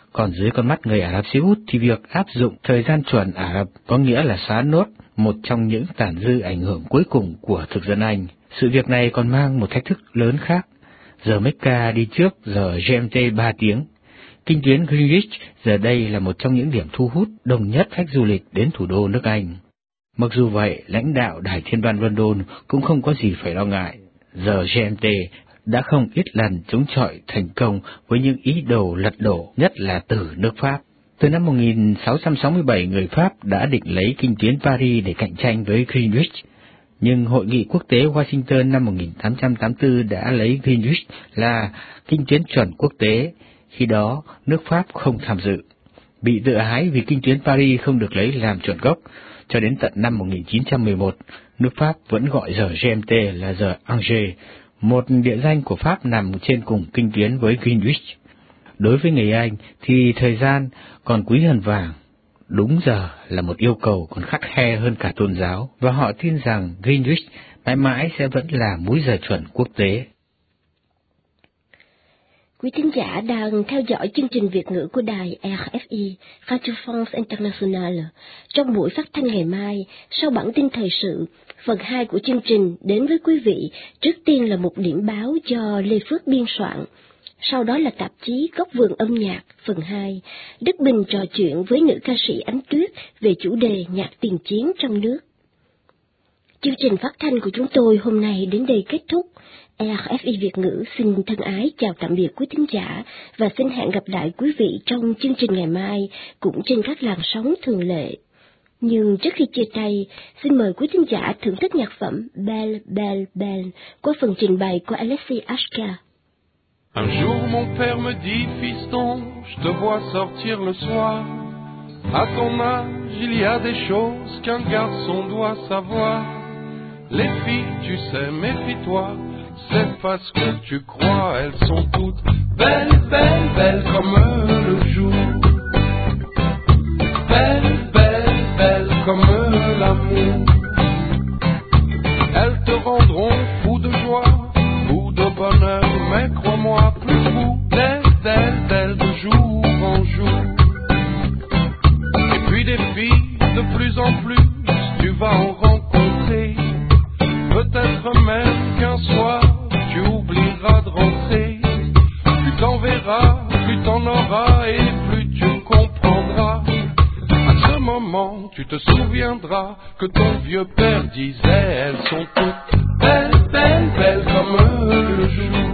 Còn dưới con mắt người Ả Rập Xê Út thì việc áp dụng thời gian chuẩn Ả Rập có nghĩa là xóa nốt một trong những tàn dư ảnh hưởng cuối cùng của thực dân Anh. Sự việc này còn mang một thách thức lớn khác. Giờ Mecca đi trước giờ giê em tê ba tiếng. Kinh tuyến Greenwich giờ đây là một trong những điểm thu hút đông nhất khách du lịch đến thủ đô nước Anh. Mặc dù vậy, lãnh đạo Đài Thiên văn London cũng không có gì phải lo ngại. Giờ giê em tê đã không ít lần chống chọi thành công với những ý đồ lật đổ, nhất là từ nước Pháp. Từ năm một nghìn sáu trăm sáu mươi bảy, người Pháp đã định lấy kinh tuyến Paris để cạnh tranh với Greenwich. Nhưng Hội nghị quốc tế Washington năm một nghìn tám trăm tám mươi tư đã lấy Greenwich là kinh tuyến chuẩn quốc tế. Khi đó, nước Pháp không tham dự. Bị tự ái vì kinh tuyến Paris không được lấy làm chuẩn gốc, cho đến tận năm một nghìn chín trăm mười một, nước Pháp vẫn gọi giờ giê em tê là giờ Angers, một địa danh của Pháp nằm trên cùng kinh tuyến với Greenwich. Đối với người Anh thì thời gian còn quý hơn vàng. Đúng giờ là một yêu cầu còn khắt khe hơn cả tôn giáo, và họ tin rằng Greenwich mãi mãi sẽ vẫn là múi giờ chuẩn quốc tế. Quý thính giả đang theo dõi chương trình Việt ngữ của đài rờ ép i, Radio France Internationale. Trong buổi phát thanh ngày mai, sau bản tin thời sự, phần hai của chương trình đến với quý vị, trước tiên là một điểm báo do Lê Phước biên soạn. Sau đó là tạp chí Góc vườn âm nhạc, phần hai. Đức Bình trò chuyện với nữ ca sĩ Ánh Tuyết về chủ đề nhạc tiền chiến trong nước. Chương trình phát thanh của chúng tôi hôm nay đến đây kết thúc. rờ ép i Việt ngữ xin thân ái chào tạm biệt quý thính giả và xin hẹn gặp lại quý vị trong chương trình ngày mai cũng trên các làn sóng thường lệ. Nhưng trước khi chia tay, xin mời quý thính giả thưởng thức nhạc phẩm Belle Belle Belle qua phần trình bày của Alexis Ashka. Un jour mon père me dit, fiston, je te vois sortir le soir. À ton âge, il y a des choses qu'un garçon doit savoir. Les filles, tu sais, méfie-toi, c'est parce que tu crois, elles sont toutes belles, belles, belles comme le jour. Belles, belles, belles comme l'amour. Elles te rendront fou de joie, fou de bonheur, mais crois-moi, plus fou d'elles, d'elles, d'elles, de jour en jour. Et puis des filles, de plus en plus, tu vas en rencontrer. Peut-être même qu'un soir, tu oublieras de rentrer. Plus t'en verras, plus t'en auras, et plus tu comprendras. À ce moment, tu te souviendras que ton vieux père disait, elles sont toutes belles, belles, belles comme le jour.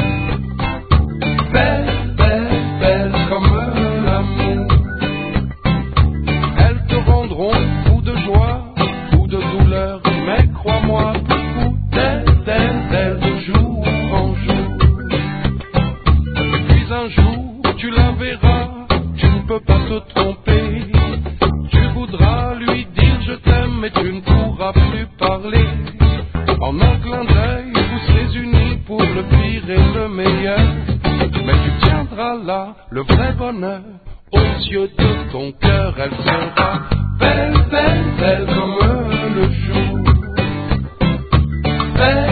Belles, belles, belles comme l'amour. Elles te rendront fou de joie, fou de douleur, mais crois-moi, plus fou d'elles, d'elles, d'elles, de jour en jour. Et puis un jour, tu la verras, tu ne peux pas te tromper. Tu voudras lui dire je t'aime, mais tu ne pourras plus parler. En un clin d'œil, vous serez unis pour le pire et le meilleur. Mais tu tiendras là le vrai bonheur. Aux yeux de ton cœur, elle sera belle, belle, belle comme le jour. Belle,